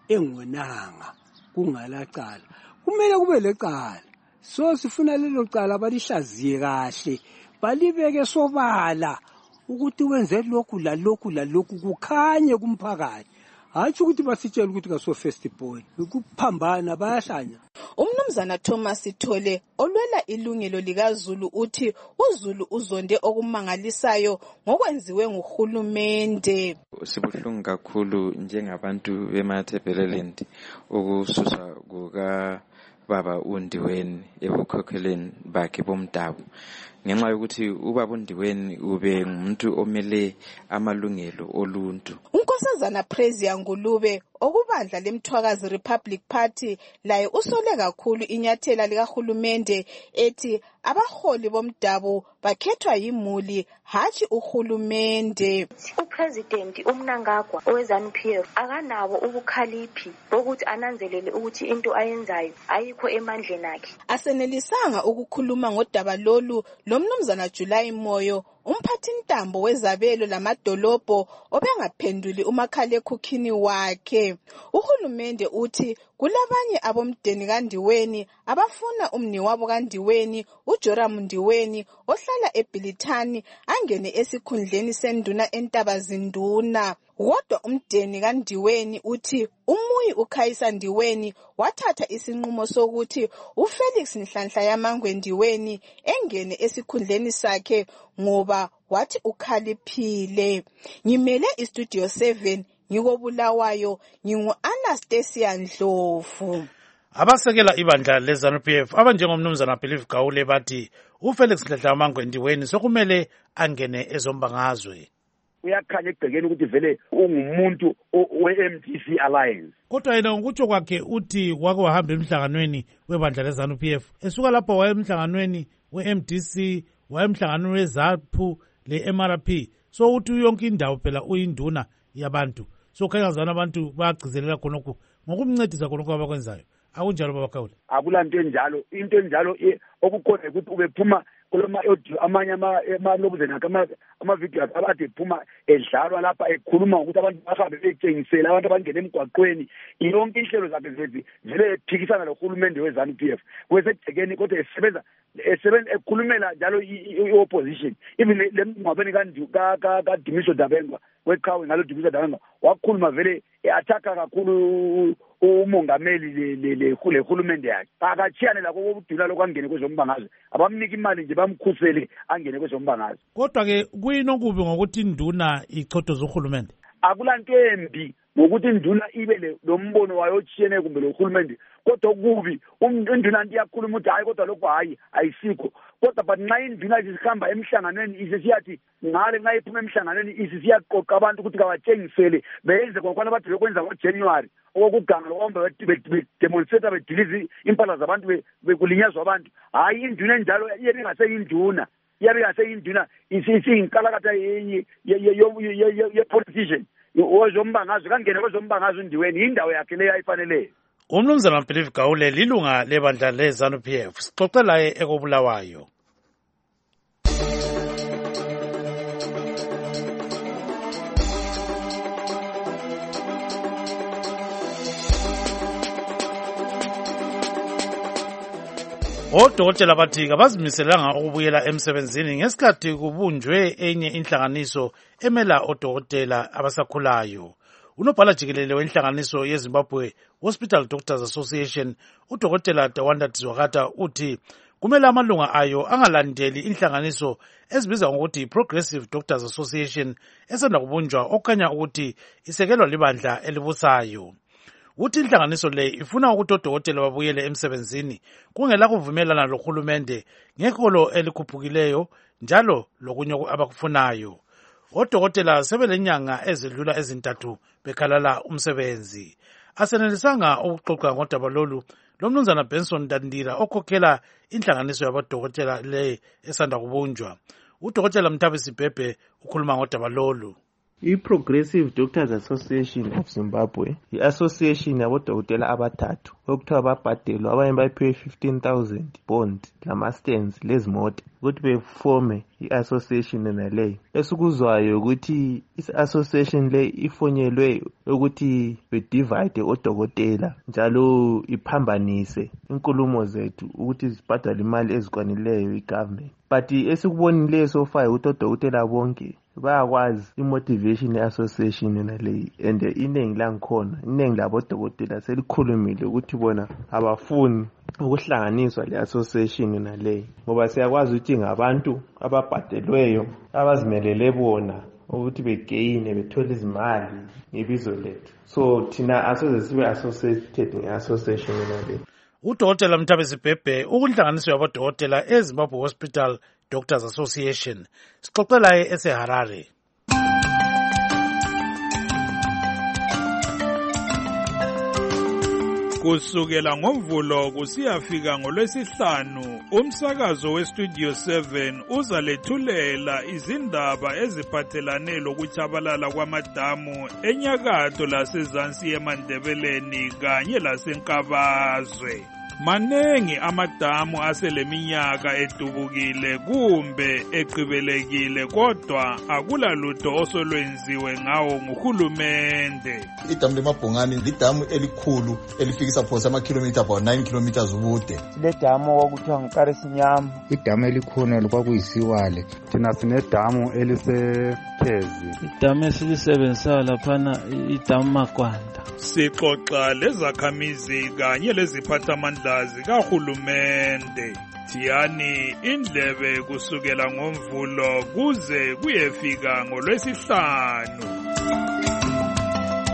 engonanga kungalacala kumele kube lecala so sifuna lelo cala balihlaziye kahle balibeke sobala ukuthi wenze lokhu la lokhu la lokhu kukhanye kumphakathi hathi ukuthi basitshela ukuthi kaso first boy ukuphambana bayahlanya. Umnumzana Thomas Thole olwela ilungelo likaZulu uthi uZulu uzonde okumangalisayo ngokwenziwe nguhulumende. Sibuhlungu kakhulu njengabantu beMatabeleland ukususwa kuka baba uNdiweni ebukhokheleni bakhe bomdabu ngenxa yokuthi ubaba uNdiweni ube ngumuntu omele amalungelo oluntu. uNkosazana Prezia Ngulube okubandla lemthwakazi Republic Party laye usole kakhulu inyathela likahulumende ethi abaholi bomdabu bakhethwa yimuli hathi uhulumende. uPresident uMnangagwa oweZANU P F akanabo ubukhaliphi bokuthi ananzelele ukuthi into ayenzayo ayikho emandleni akhe. Asenelisanga ukukhuluma ngodaba lolu lomnumzana July Moyo umphathintambo wezabelo lamadolobho obengaphenduli umakhalekhukhini wakhe. Uhulumende uthi kulabanye abomdeni kaNdiweni abafuna umniwabo kaNdiweni uJoram Ndiweni ohlala eBilitani angene esikhundleni senduna entabazinduna. Kodwa umdeni kaNdiweni uthi umuyi uKhayisa Ndiweni wathatha isinqumo sokuthi uFelix Nhlanhla Ndiweni engene esikhundleni sakhe ngoba wathi ukhaliphile. Ngimele iStudio seven ngikobulawayo ngingu-Anastasia Ndlovu. Abasekela ibandla le-ZANU-P F abanjengomnumzana Believe Gawule bathi uFelix Ndledla-Mangwe Ndiweni sokumele angene ezombangazwe. Uyakhanya ekugqekeni ukuthi vele ungumuntu we-M D C Alliance. Kodwa yena ngokutsho kwakhe uthi wake wahamba emhlanganweni webandla le-ZANU-P F. Esuka lapho waye emhlanganweni we-M D C, waye emhlanganweni we-ZAPU le-M R P. So uthi yonke indawo phela uyinduna yabantu. So khengazana abantu bayagcizelela khonokho ngokumncedisa khonokho abakwenzayo. Akunjalo baba Gawule. Akulanto enjalo, into enjalo okukhona ukuthi ubephuma kuloma audio amanye amalobuze nakama ama-video abade ephuma edlalwa lapha ekhuluma ukuthi abantu bahambe betshengisela abantu abangena emgwaqweni. Yonke inhlelo zakhe zethu vele ephikisana nohulumende we-ZANU-P F. Kwesegcekeni kodwa esebenza esebenza ekhulumela njalo i-opposition. Even lemngcwabeni kaDumiso Dabengwa weqhawe ngalo Dumiso Dabengwa wakhuluma vele e-athaka kakhulu umongameli le hulumende yakhe. Akachiyane lakho kokudula lokwangene kwezombangazwe. Abamnika imali nje bamkhusele angene kwezombangazwe. Kodwa ke kuyinokubi ngokuthi induna ichothoza uhulumende. Akulanto embi ngokuthi induna ibe lo mbono wayo otshiyene kumbe lo hulumende. Kodwa kubi induna iyakhuluma ukuthi hayi kodwa lokho hayi ayisikho. Kodwa but nxa induna isihamba emhlanganweni isisiyathi ngale nxa iphuma emhlanganweni isisiyaqoqa abantu ukuthi kabatshengisele beyenze kokwana bathi bekwenza ngoJanuary okuganga lokuhamba bedemonstrate bedilize impala zabantu bekulinyazwa abantu. Hayi induna enjalo iyabe ingaseyinduna. Iyabe ingaseyinduna isiyinkalakatha ye-politician. Ozombangazwe kangene kwezombangazwe uNdiweni indawo yakhe leyo ayifaneleyo. Umnumzana Believe Gawule lilunga lebandla le-ZANU-P F. Sixoxe laye ekobulawayo. Odokotela bathi kabazimiselanga ukubuyela emsebenzini ngesikhathi kubunjwe enye inhlanganiso emela odokotela abasakhulayo. Unobhala jikelele wenhlanganiso yeZimbabwe Hospital Doctors Association, udokotela Dawanda Dzwakata uthi kumele amalunga ayo angalandeli inhlanganiso ezibizwa ngokuthi Progressive Doctors Association esanda kubunjwa okanya ukuthi isekelwa libandla elibusayo. Uthi inhlanganiso le ifuna ukuthi odokotela babuyele emsebenzini kungela kuvumelana lohulumende ngeholo elikhuphukileyo njalo lokunye abakufunayo. Odokotela sebelenyanga ezidlula ezintathu bekhalala umsebenzi. Asenelisanga ukuxoxa ngodaba lolu lomnumzana Benson Dandira okhokhela inhlanganiso yabodokotela le esanda kubunjwa. Udokotela Mthabisi Bhebhe ukhuluma ngodaba lolu. I-Progressive Doctors Association of Zimbabwe i-association yabodokotela abathathu okuthiwa babhadelwa abanye bayiphiwe fifteen thousand bond lama-stands lezimota ukuthi befome i-association naleyo. Esikuzwayo ukuthi i-association le ifonyelwe ukuthi bedivide odokotela njalo iphambanise inkulumo zethu ukuthi zibhadale imali ezikwanileyo i-government. But esikubonileyo sofa ukuthi odokotela bonke bayakwazi imotivation ye-association naleyi and iningi langikhona iningi labodokotela selikhulumile ukuthi bona abafuni ukuhlanganiswa le-association naleyi ngoba siyakwazi ukuthi ngabantu ababhadelweyo abazimelele bona ukuthi begeyine bethole izimali ngebizo lethu. So thina asoze sibe associated nge-association naleyi. Udokotela Mthabisi Bhebhe ukunhlanganiso yabodokotela eZimbabwe Hospital Doctors Association. Sixoxe laye eseHarare. Kusukela ngoMvulo kusiyafika ngoLwesihlanu umsakazo weStudio seven uzalethulela izindaba eziphathelane lokutshabalala kwamadamu enyakatho lasezansi eMandebeleni kanye laseNkabazwe. Manengi amadamu aseleminyaka edubukile kumbe eqhibelekile kodwa akula lutho osolwenziwe ngawo nguhulumende. Idamu leMabhongani lidamu elikhulu elifikisa phosa amakhilomitha about nine kilometers ubude. Le damu okuthiwa nguKarisinyama. Idamu elikhona lokwakuyisiwale. Thina sinedamu eliseKhezi. Idamu esilisebenzisayo laphana idamu Magwanda. Sixoxa lezakhamizi kanye leziphathamandla zikahulumende. Thiyani indlebe kusukela ngoMvulo kuze kuyefika ngoLwesihlanu.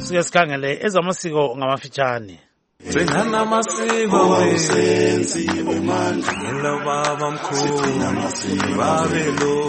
Suke sikhangele ezamasiko ngamafitshane. Singana amasiko senziwe manje ngelo baba mkhulu babe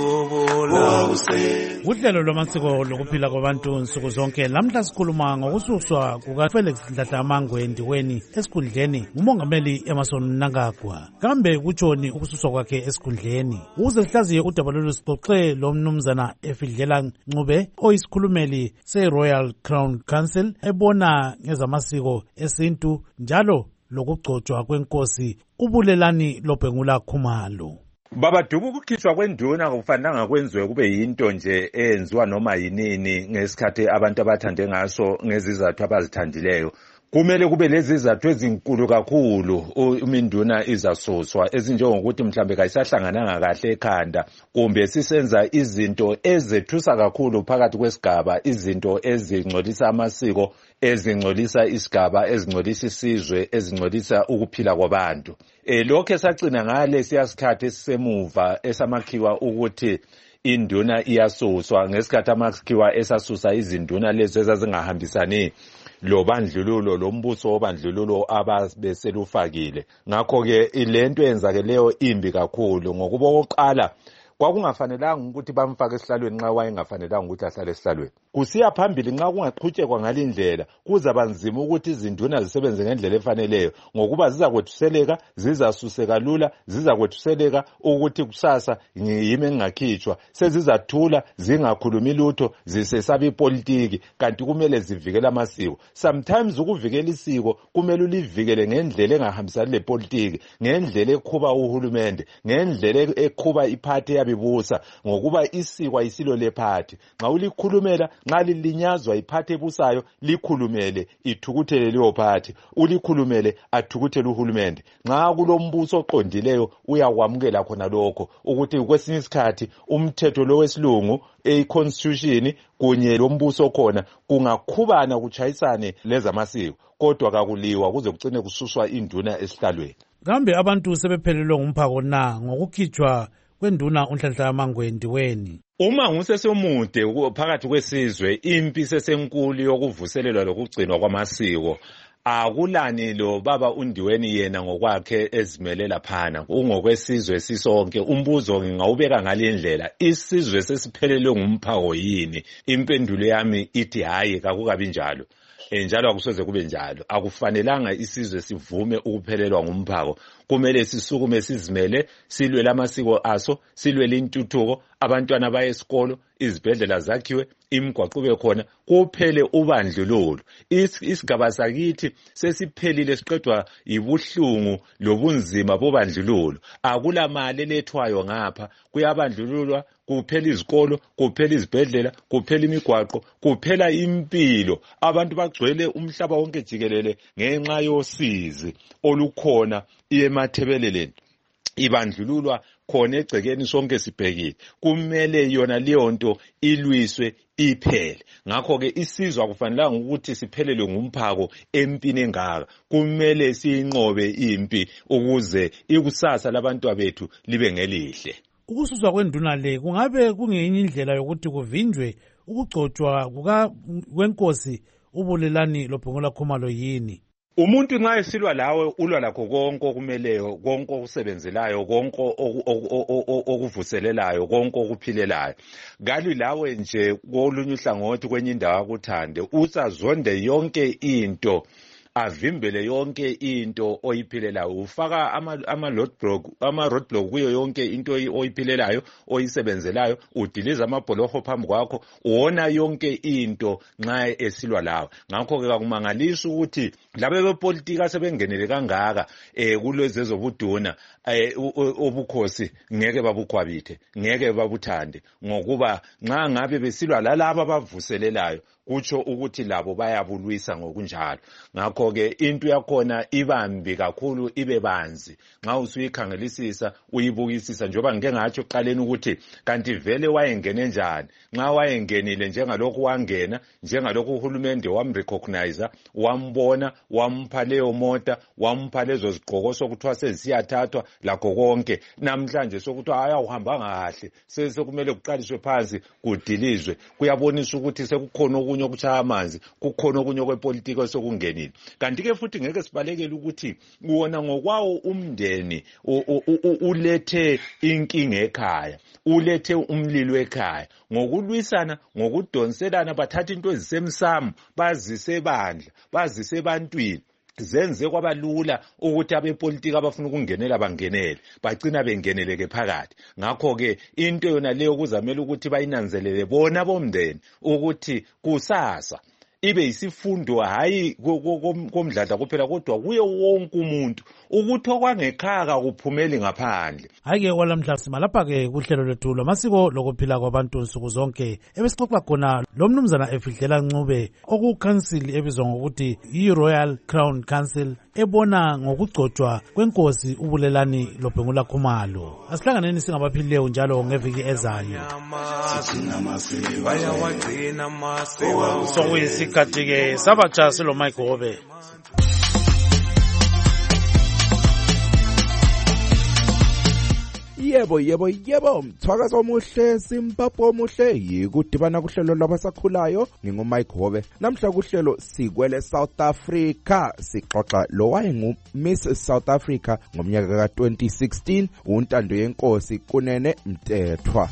lobola Uhlelo lwamasiko lokuphila kwabantu nsuku zonke lamhla sikhuluma ngokususwa kukaFelix Dladla Ndiweni esikhundleni ngumongameli Emmerson Mnangagwa. Kambe kutshoni ukususwa kwakhe esikhundleni? Ukuze sihlaziye udaba lolu sixoxe lo mnumzana Efidlela Ncube oyisikhulumeli se-Royal Crown Council ebona ngezamasiko esintu njalo lokugcotshwa kwenkosi uBulelani Lobhengula Khumalo. Baba Dubu ukukhishwa kwenduna kufanele kwenziwe kube yinto nje eyenziwa noma yinini ngesikhathi abantu abathande ngaso ngezizathu abazithandileyo. Kumele kube lezi izathu ezinkulu kakhulu uminduna izasuswa ezinjengokuthi mhlambe kayisahlangananga kahle ekhanda kumbe sisenza izinto ezethusa kakhulu phakathi kwesigaba, izinto ezingcolisa amasiko, ezingcolisa isigaba, ezingcolisa isizwe, ezingcolisa ukuphila kwabantu. Eh lokho esagcina ngale siyasikhathi sisemuva esamakhiwa ukuthi induna iyasuswa ngesikhathi amakhiwa esasusa izinduna lezi ezazingahambisani lo bandlululo lo mbuso wobandlululo ababeselufakile. Ngakho ke ilento yenzakeleyo imbi kakhulu ngokuba oqala kwakungafanelanga ukuthi bamfake esihlalweni nxa wayengafanelanga ukuthi ahlale esihlalweni. Kusiya phambili nxa kungaqhutshekwa ngalindlela kuza nzima ukuthi izinduna zisebenze ngendlela efaneleyo ngokuba zizakwethuseleka, zizasuseka lula, zizakwethuseleka ukuthi kusasa yimi engakhitshwa, sezizathula zingakhulumi lutho, zisesaba ipolitiki kanti kumele zivikele amasiko. Sometimes ukuvikela isiko kumele ulivikele ngendlela engahambisani lepolitiki, ngendlela ekhuba uhulumende, ngendlela ekhuba iphathi yabibusa ngokuba isiko ayisilo lephathi. Nxa ulikhulumela nxa lilinyazwa iphathi ebusayo likhulumele ithukuthele leyo phathi, ulikhulumele athukuthele uhulumende. Nxa kulombuso oqondileyo uyakwamukela khona lokho ukuthi kwesinye isikhathi umthetho lo wesilungu e-constitution kunye lombuso khona kungakhubana kuchayisane lezamasiko kodwa kakuliwa kuze kucine kususwa induna esihlalweni. Kambe abantu sebephelelwe ngumphako na ngokukhitshwa kwenduna uNhlanhla Ndiweni? Uma ngusesemude phakathi kwesizwe impi sesenkulu yokuvuselelwa lokugcinwa kwamasiko akulani lo baba uNdiweni yena ngokwakhe ezimelela phana ungokwesizwe sisonke. Umbuzo ngingawubeka ngalendlela, isizwe sesiphelelwe ngumphako yini? Impendulo yami ithi hayi kakukabi njalo. Enjalo akusoze kube njalo. Akufanelanga isizwe sivume ukuphelelwa ngumphako. Kumele sisukume sizimele, silwe amasiko aso, silwe intuthuko, abantwana baye esikolo, izibhedlela zakhiwe, imigwaqo ibe khona, kuphele ubandlululo. Isigaba sakithi sesiphelile siqedwa yibuhlungu lobunzima bobandlululo. Akula mali elethwayo ngapha, kuyabandlululwa, kuphela izikolo, kuphela izibhedlela, kuphela imigwaqo, kuphela impilo. Abantu bagcwele umhlaba wonke jikelele ngenxa yosizi olukhona emathebeleleni. Ibandlululwa khona egcekeni sonke sibhekile. Kumele yona leyo nto ilwiswe iphele. Ngakho ke isizwe akufanelanga ukuthi siphelelwe ngumphako empini engaka. Kumele siyinqobe impi ukuze ikusasa labantu bethu libe ngelihle. Ukususwa kwenduna le kungabe kungenye indlela yokuthi kuvinjwe ukugcotshwa kuka kwenkosi uBulelani Lobhengula Khumalo yini? Umuntu nxa esilwa lawe ulwa lakho konke okumeleyo, konke okusebenzelayo, konke okuvuselelayo, konke okuphilelayo. Galwi lawe nje kolunye uhlangothi kwenye indawo akuthande, usazonde yonke into, avimbele yonke into oyiphilelayo. Ufaka ama ama roadblock ama roadblock kuyo yonke into oyiphilelayo, oyisebenzelayo, udiliza amabholoho phambi kwakho, uona yonke into nxa esilwa lawe. Ngakho ke akumangalisa ukuthi labe bepolitika sebengenele kangaka eh kulezezo buduna eh obukhosi ngeke babukhwabithe, ngeke babuthande ngokuba nxa ngabe besilwa lalabo abavuselelayo kutsho ukuthi labo bayabulwisa ngokunjalo. Ngakho ke into yakhona ibambi kakhulu, ibe banzi nxa usuyikhangelisisa uyibukisisa njoba ngeke ngatsho eqaleni ukuthi kanti vele wayengene njani. Nxa wayengenile njengalokhu wangena, njengalokhu uhulumende wamrecognize, wambona, wampha leyo mota, wampha lezo zigqoko sokuthiwa seziyathathwa lakho konke, namhlanje sokuthiwa haya uhambanga kahle, sekumele kuqaliswe phansi kudilizwe, kuyabonisa ukuthi sekukhona okunye okuchaya amanzi kukhona okunye okwepolitiki osokungenile kanti ke futhi ngeke sibalekele ukuthi uwona ngokwawo umndeni ulethe inkinga ekhaya ulethe umlilo ekhaya ngokulwisana ngokudonselana bathatha into ezisemsamo bazise bandla bazise ebantwini zenze kwabalula ukuthi abepolitiki abafuna ukungenela bangenele bagcina bengeneleke phakathi ngakho ke into yona leyo kuzamela ukuthi bayinanzelele bona bomndeni ukuthi kusasa ibe yisifundo hayi komdladla kuphela kodwa kuye wonke umuntu ukuthi okwangekhaya kuphumeli ngaphandle. Hayike kwalamhla simalapha-ke kuhlelo lwethu lwamasiko lokuphila kwabantu nsuku zonke ebesixoxa khona lo mnumzana Efihlela Ncube okukhansili ebizwa ngokuthi yi-Royal Crown Council ebona ngokugcotshwa kwenkosi ubulelani Lobhengula Khumalo. Asihlanganeni singabaphilileyo njalo ngeviki ezayo. Sokuyisikhathi-ke sabatsha silo Mike Hobe. Yebo yebo yebo mthwakazo omuhle simpapho omuhle yikudibana kuhlelo labasakhulayo ngingu Mike Hobe namhla kuhlelo sikwele South Africa sixoxa lo wayengu Miss South Africa ngomnyaka ka twenty sixteen untando yenkosi Kunene Mthethwa.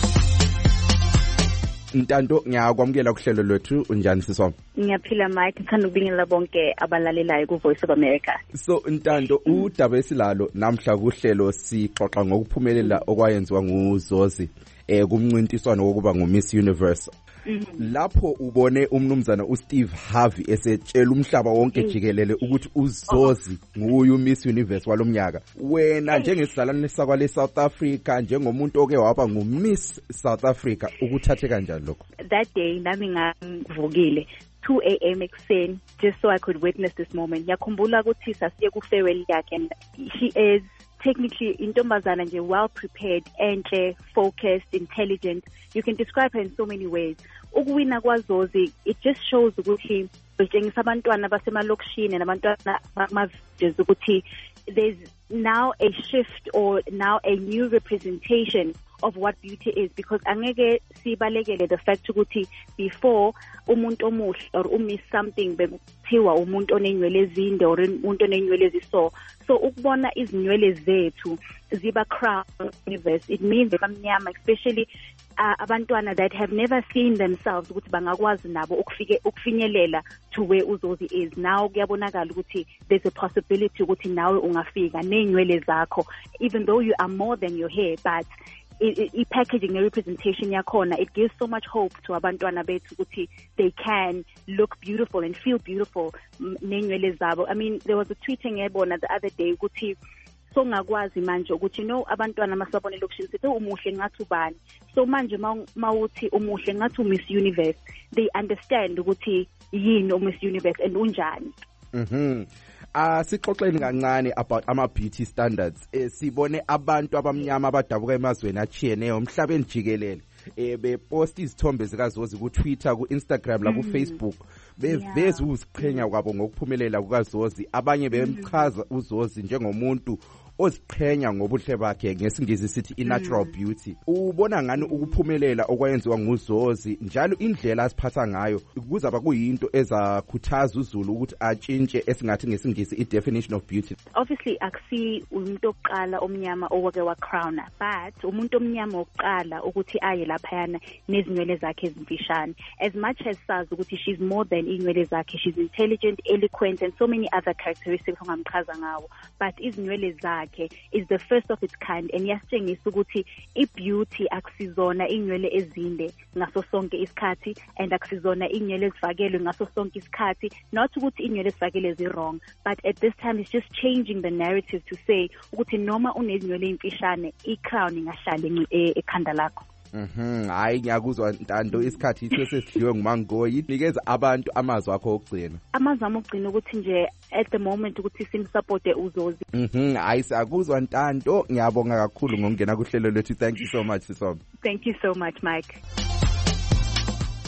Ntando ngiyakwamukela kuhlelo lwethu unjani sisoma? Ngiyaphila Mike ngithanda ukubingelela bonke abalalelayo ku Voice of America. So Ntando udaba esilalo namhla kuhlelo sixoxa ngokuphumelela okwayenziwa nguZozi eh kumncintiswano wokuba nguMiss Universe. Lapho ubone umnumzana uSteve Harvey esetshela umhlaba wonke jikelele ukuthi uZozi nguyu Miss Universe walomnyaka. Wena njengesidalane sakwale South Africa njengomuntu oke waba nguMiss South Africa ukuthathe kanjani lokho? That day nami ngavukile two a m ekuseni just so I could witness this moment. Yakhumbula ukuthi sasiye ku farewell yakhe and she is technically intombazana nje well prepared, enhle, focused, intelligent. You can describe her in so many ways. Ukuwina kwaZozi, it just shows ukuthi betshengisa abantwana basemalokishini nabantwana bamavillages ukuthi there's now a shift or now a new representation of what beauty is, because angeke sibalekele the fact ukuthi before umuntu omuhle or umiss something bekuthiwa umuntu onenywele ezinde or umuntu onenywele eziso. So ukubona izinywele zethu ziba crown universe, it means abamnyama especially uh, abantwana that have never seen themselves ukuthi bangakwazi nabo ukufike ukufinyelela to where uZozi is. Now kuyabonakala ukuthi there's a possibility ukuthi nawe ungafika nenywele zakho, even though you are more than your hair, but i-packaging ne-representation yakhona, it gives so much hope to abantwana bethu ukuthi they can look beautiful and feel beautiful nenywele zabo. I mean, there was a tweet engiyayibona the other day ukuthi so ngakwazi manje ukuthi no abantwana masabone lokishini sithi umuhle ngathi ubani. So manje mawuthi umuhle ngathi uMiss Universe, they understand ukuthi yini uMiss Universe and unjani. Mhm. Ah sixoxeni kancane about ama beauty standards. Eh sibone abantu abamnyama abadabuka emazweni achiyeneyo umhlabeni jikelele. Eh bepost izithombe zikaZozi ku Twitter, ku Instagram la ku Facebook. Beveza uziqhenya kwabo ngokuphumelela kukaZozi. Abanye bemchaza uZozi njengomuntu oziqhenya ngobuhle bakhe, ngesingisi sithi i-natural beauty. Ubona ngani ukuphumelela okwayenziwa nguZozi njalo indlela asiphatha ngayo kuzaba kuyinto ezakhuthaza uZulu ukuthi atshintshe esingathi ngesingisi i-definition of beauty? Obviously akusi umuntu oqala omnyama owake wa crown, but umuntu omnyama oqala ukuthi aye laphayana nezinwele zakhe ezimfishane. As much as sazi ukuthi she's more than inwele zakhe, she's intelligent, eloquent and so many other characteristics ongamchaza ngawo, but izinwele zakhe is the first of its kind, and yasitshengisa ukuthi i-beauty akusizona inywele ezinde ngaso sonke isikhathi and akusizona inywele ezifakelwe ngaso sonke isikhathi, not ukuthi inywele ezifakelwe zi-wrong, but at this time it's just changing the narrative to say ukuthi noma unezinywele imfishane i-crown ingahlali ekhanda lakho. Mhm, hayi ngiyakuzwa Ntando, isikhathi sesidliwe nguMangoyi. Nikeza abantu amazwi akho okugcina. Amazwi ami okugcina ukuthi nje at the moment ukuthi simsupport uZozi. Mhm, hayi sakuzwa Ntando, ngiyabonga kakhulu ngokungena kuhlelo lethu. Thank you so much Sisomo. Thank you so much Mike.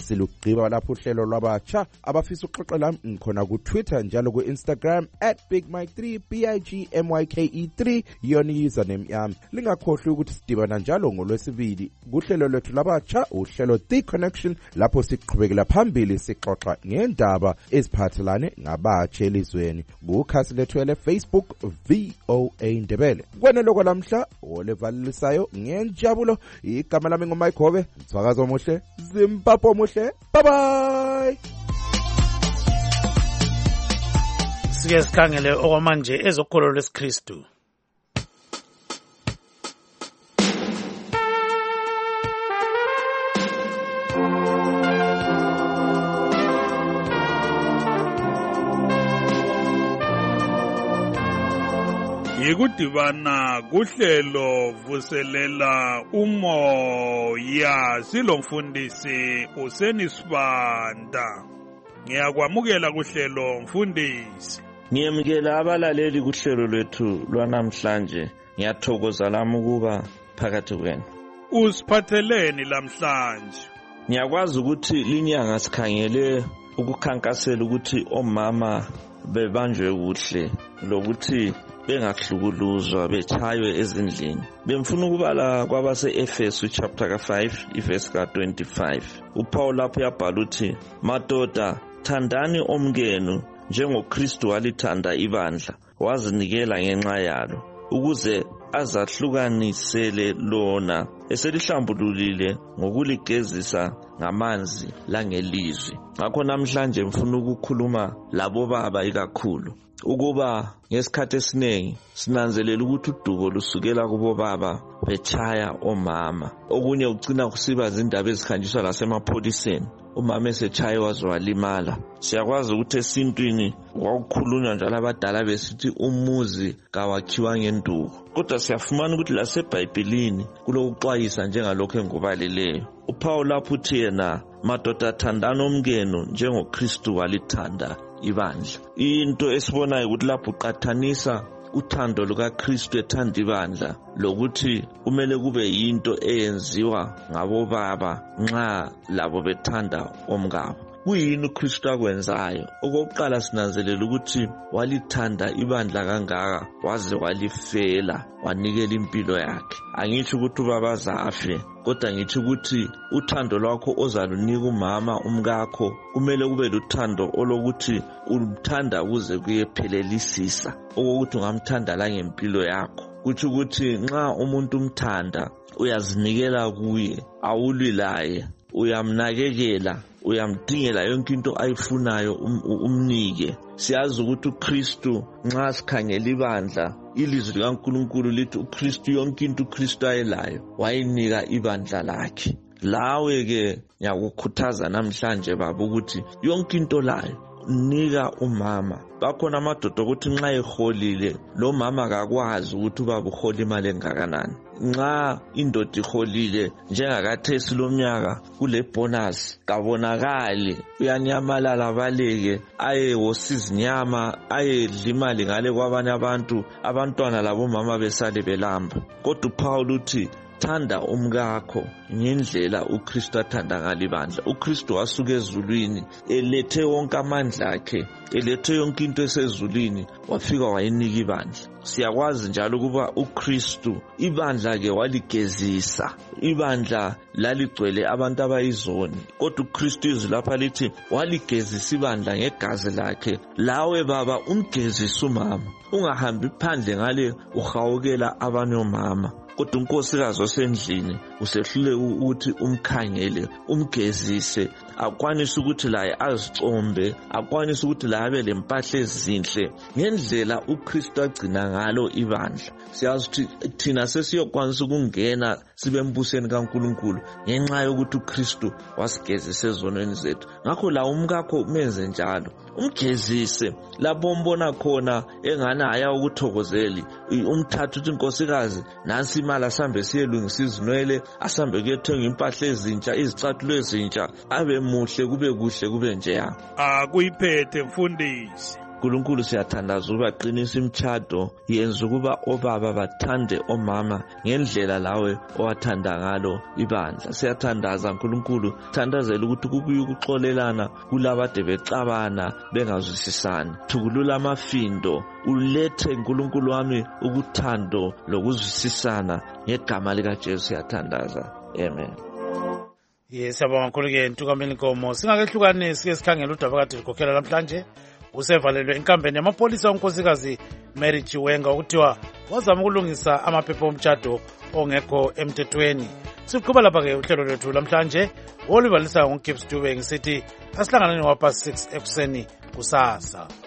silugqiba lapho uhlelo lwabatsha abafisa uxoxa lami ngikhona ku-Twitter njalo ku-Instagram at big mike three b i g m y k e three yona username yami. Lingakhohlwi ukuthi sidibana njalo ngolwesibili kuhlelo lwethu labatsha uhlelo The Connection lapho siqhubekela phambili sixoxa ngendaba eziphathelane ngabatsha elizweni kukhasi lethu le Facebook V O A Ndebele. Kwenelo kwalamhla olevalisayo ngenjabulo igama lami nguMike Hobe. Mthwakazo omuhle, Zimbabwe omuhle. Bye bye. Sike sikhangele okwamanje ezokholo lwesiKristu. Yikudibana kuhlelo vuselela umoya silomfundisi usenisibanda. Ngiyakwamukela kuhlelo mfundisi. Ngiyamukela abalaleli kuhlelo lwethu lwanamhlanje. Ngiyathokoza lami ukuba phakathi kwenu. Usiphatheleni lamhlanje? Ngiyakwazi ukuthi linyanga sikhangele ukukhankasela ukuthi omama bebanjwe kuhle lokuthi bengahlukuluzwa bechaywe ezindlini. Bemfuna ukubala kwabase Efesu chapter ka five iverse ka twenty-five. uPaul lapho yabhala uthi madoda thandani omkenu njengoKristu walithanda ibandla wazinikela ngenxa yalo ukuze azahlukanisele lona eselihlambululile ngokuligezisa ngamanzi langelizwi. Ngakho namhlanje mfuna ukukhuluma labo baba ikakhulu ukuba ngesikhathi esiningi sinanzelela ukuthi udubo lusukela kubo baba bechaya omama. Okunye ugcina kusiba izindaba ezikhanjiswa lasemapholiseni umama esechaya waziwalimala. Siyakwazi ukuthi esintwini kwakukhulunywa njalo abadala besithi umuzi kawakhiwa ngenduku, kodwa siyafumana ukuthi laseBhayibhelini kulokuxwayisa njengalokho engubaleleyo. uPaul lapho uthi yena madoda thandani omkenu njengoKristu walithanda ibandla. Into esibonayo ukuthi lapho uqathanisa uthando lukaKristu ethanda ibandla lokuthi kumele kube yinto eyenziwa ngabo baba nxa labo bethanda omkabo. Kuyini uKristu akwenzayo? Okokuqala sinanzelela ukuthi walithanda ibandla kangaka waze walifela wanikela impilo yakhe. Angitsho ukuthi ubaba zafe, kodwa ngithi ukuthi uthando lwakho ozalunika umama umkakho kumele kube luthando olokuthi umthanda kuze kuyephelelisisa, okokuthi ungamthanda la ngempilo yakho. Kuthi ukuthi nxa umuntu umthanda uyazinikela kuye, awulwi laye, uyamnakekela, uyamdingela yonke into ayifunayo umnike. Siyazi ukuthi uKristu nxa sikhangela ibandla ilizwi likaNkulunkulu lithi uKristu yonke into uKristu ayelayo wayinika ibandla lakhe. Lawe ke ngiyakukhuthaza namhlanje baba ukuthi yonke into layo nika umama. Bakhona amadoda ukuthi nxa eholile lo mama akakwazi ukuthi ubaba uhola imali engakanani. Nxa indoda iholile njengakathesi lomnyaka kule bonus kabonakali, uyanyamalala baleke aye wosiza inyama ayedla imali ngale kwabanye abantu, abantwana labo mama besale belamba. Kodwa uPaul uthi thanda umkakho ngendlela uKristu athanda ngalibandla. uKristu wasuka ezulwini elethe wonke amandla akhe, elethe yonke into esezulwini wafika wayinika ibandla. Siyakwazi njalo ukuba uKristu ibandla ke waligezisa. Ibandla laligcwele abantu abayizoni, kodwa uKristu izwi lapha lithi waligezisa ibandla ngegazi lakhe. Lawe baba umgezisa umama, ungahambi phandle ngale uhawukela abanye omama, kodwa unkosikazi osendlini usehlule ukuthi umkhangele, umgezise, akwanise ukuthi laye azicombe, akwanise ukuthi laye abe lempahla ezinhle ngendlela uKristu agcina ngalo ibandla. Siyazi ukuthi thina sesiyokwanisa ukungena sibe embusweni kaNkulunkulu ngenxa yokuthi uKristu wasigezisa ezonweni zethu. Ngakho la umkakho umenze njalo, umgezise lapho umbona khona engane haya ukuthokozeli, umthatha uthi inkosikazi nansi imali asambe siyelungisa izinwele, asambe kuyethenga impahla ezintsha, izicathulo ezintsha, abe muhle kube kuhle kube njeya. Akuyiphethe mfundisi. Nkulunkulu siyathandaza ukuba qinisa imtshado, yenza ukuba obaba bathande omama ngendlela lawe owathanda ngalo ibandla. Siyathandaza Nkulunkulu, thandazela ukuthi kubuye ukuxolelana kulabade bexabana bengazwisisani. Thukulula amafindo, ulethe Nkulunkulu wami ukuthando lokuzwisisana ngegama lika Jesu siyathandaza. Amen. Yes, siyabonga kakhulu ke Ntukameni Nkomo. Singakehlukane sike sikhangela udaba kade likhokhela namhlanje. Usevalelwe enkambeni yamapolisa unkosikazi Mary Chiwenga ukuthiwa wazama ukulungisa amaphepha omtshado ongekho emthethweni. Siqhubeka lapha ke uhlelo lwethu namhlanje olibalisa ngoGibbs Dube ngisithi asihlangane ngo half past six ekuseni kusasa.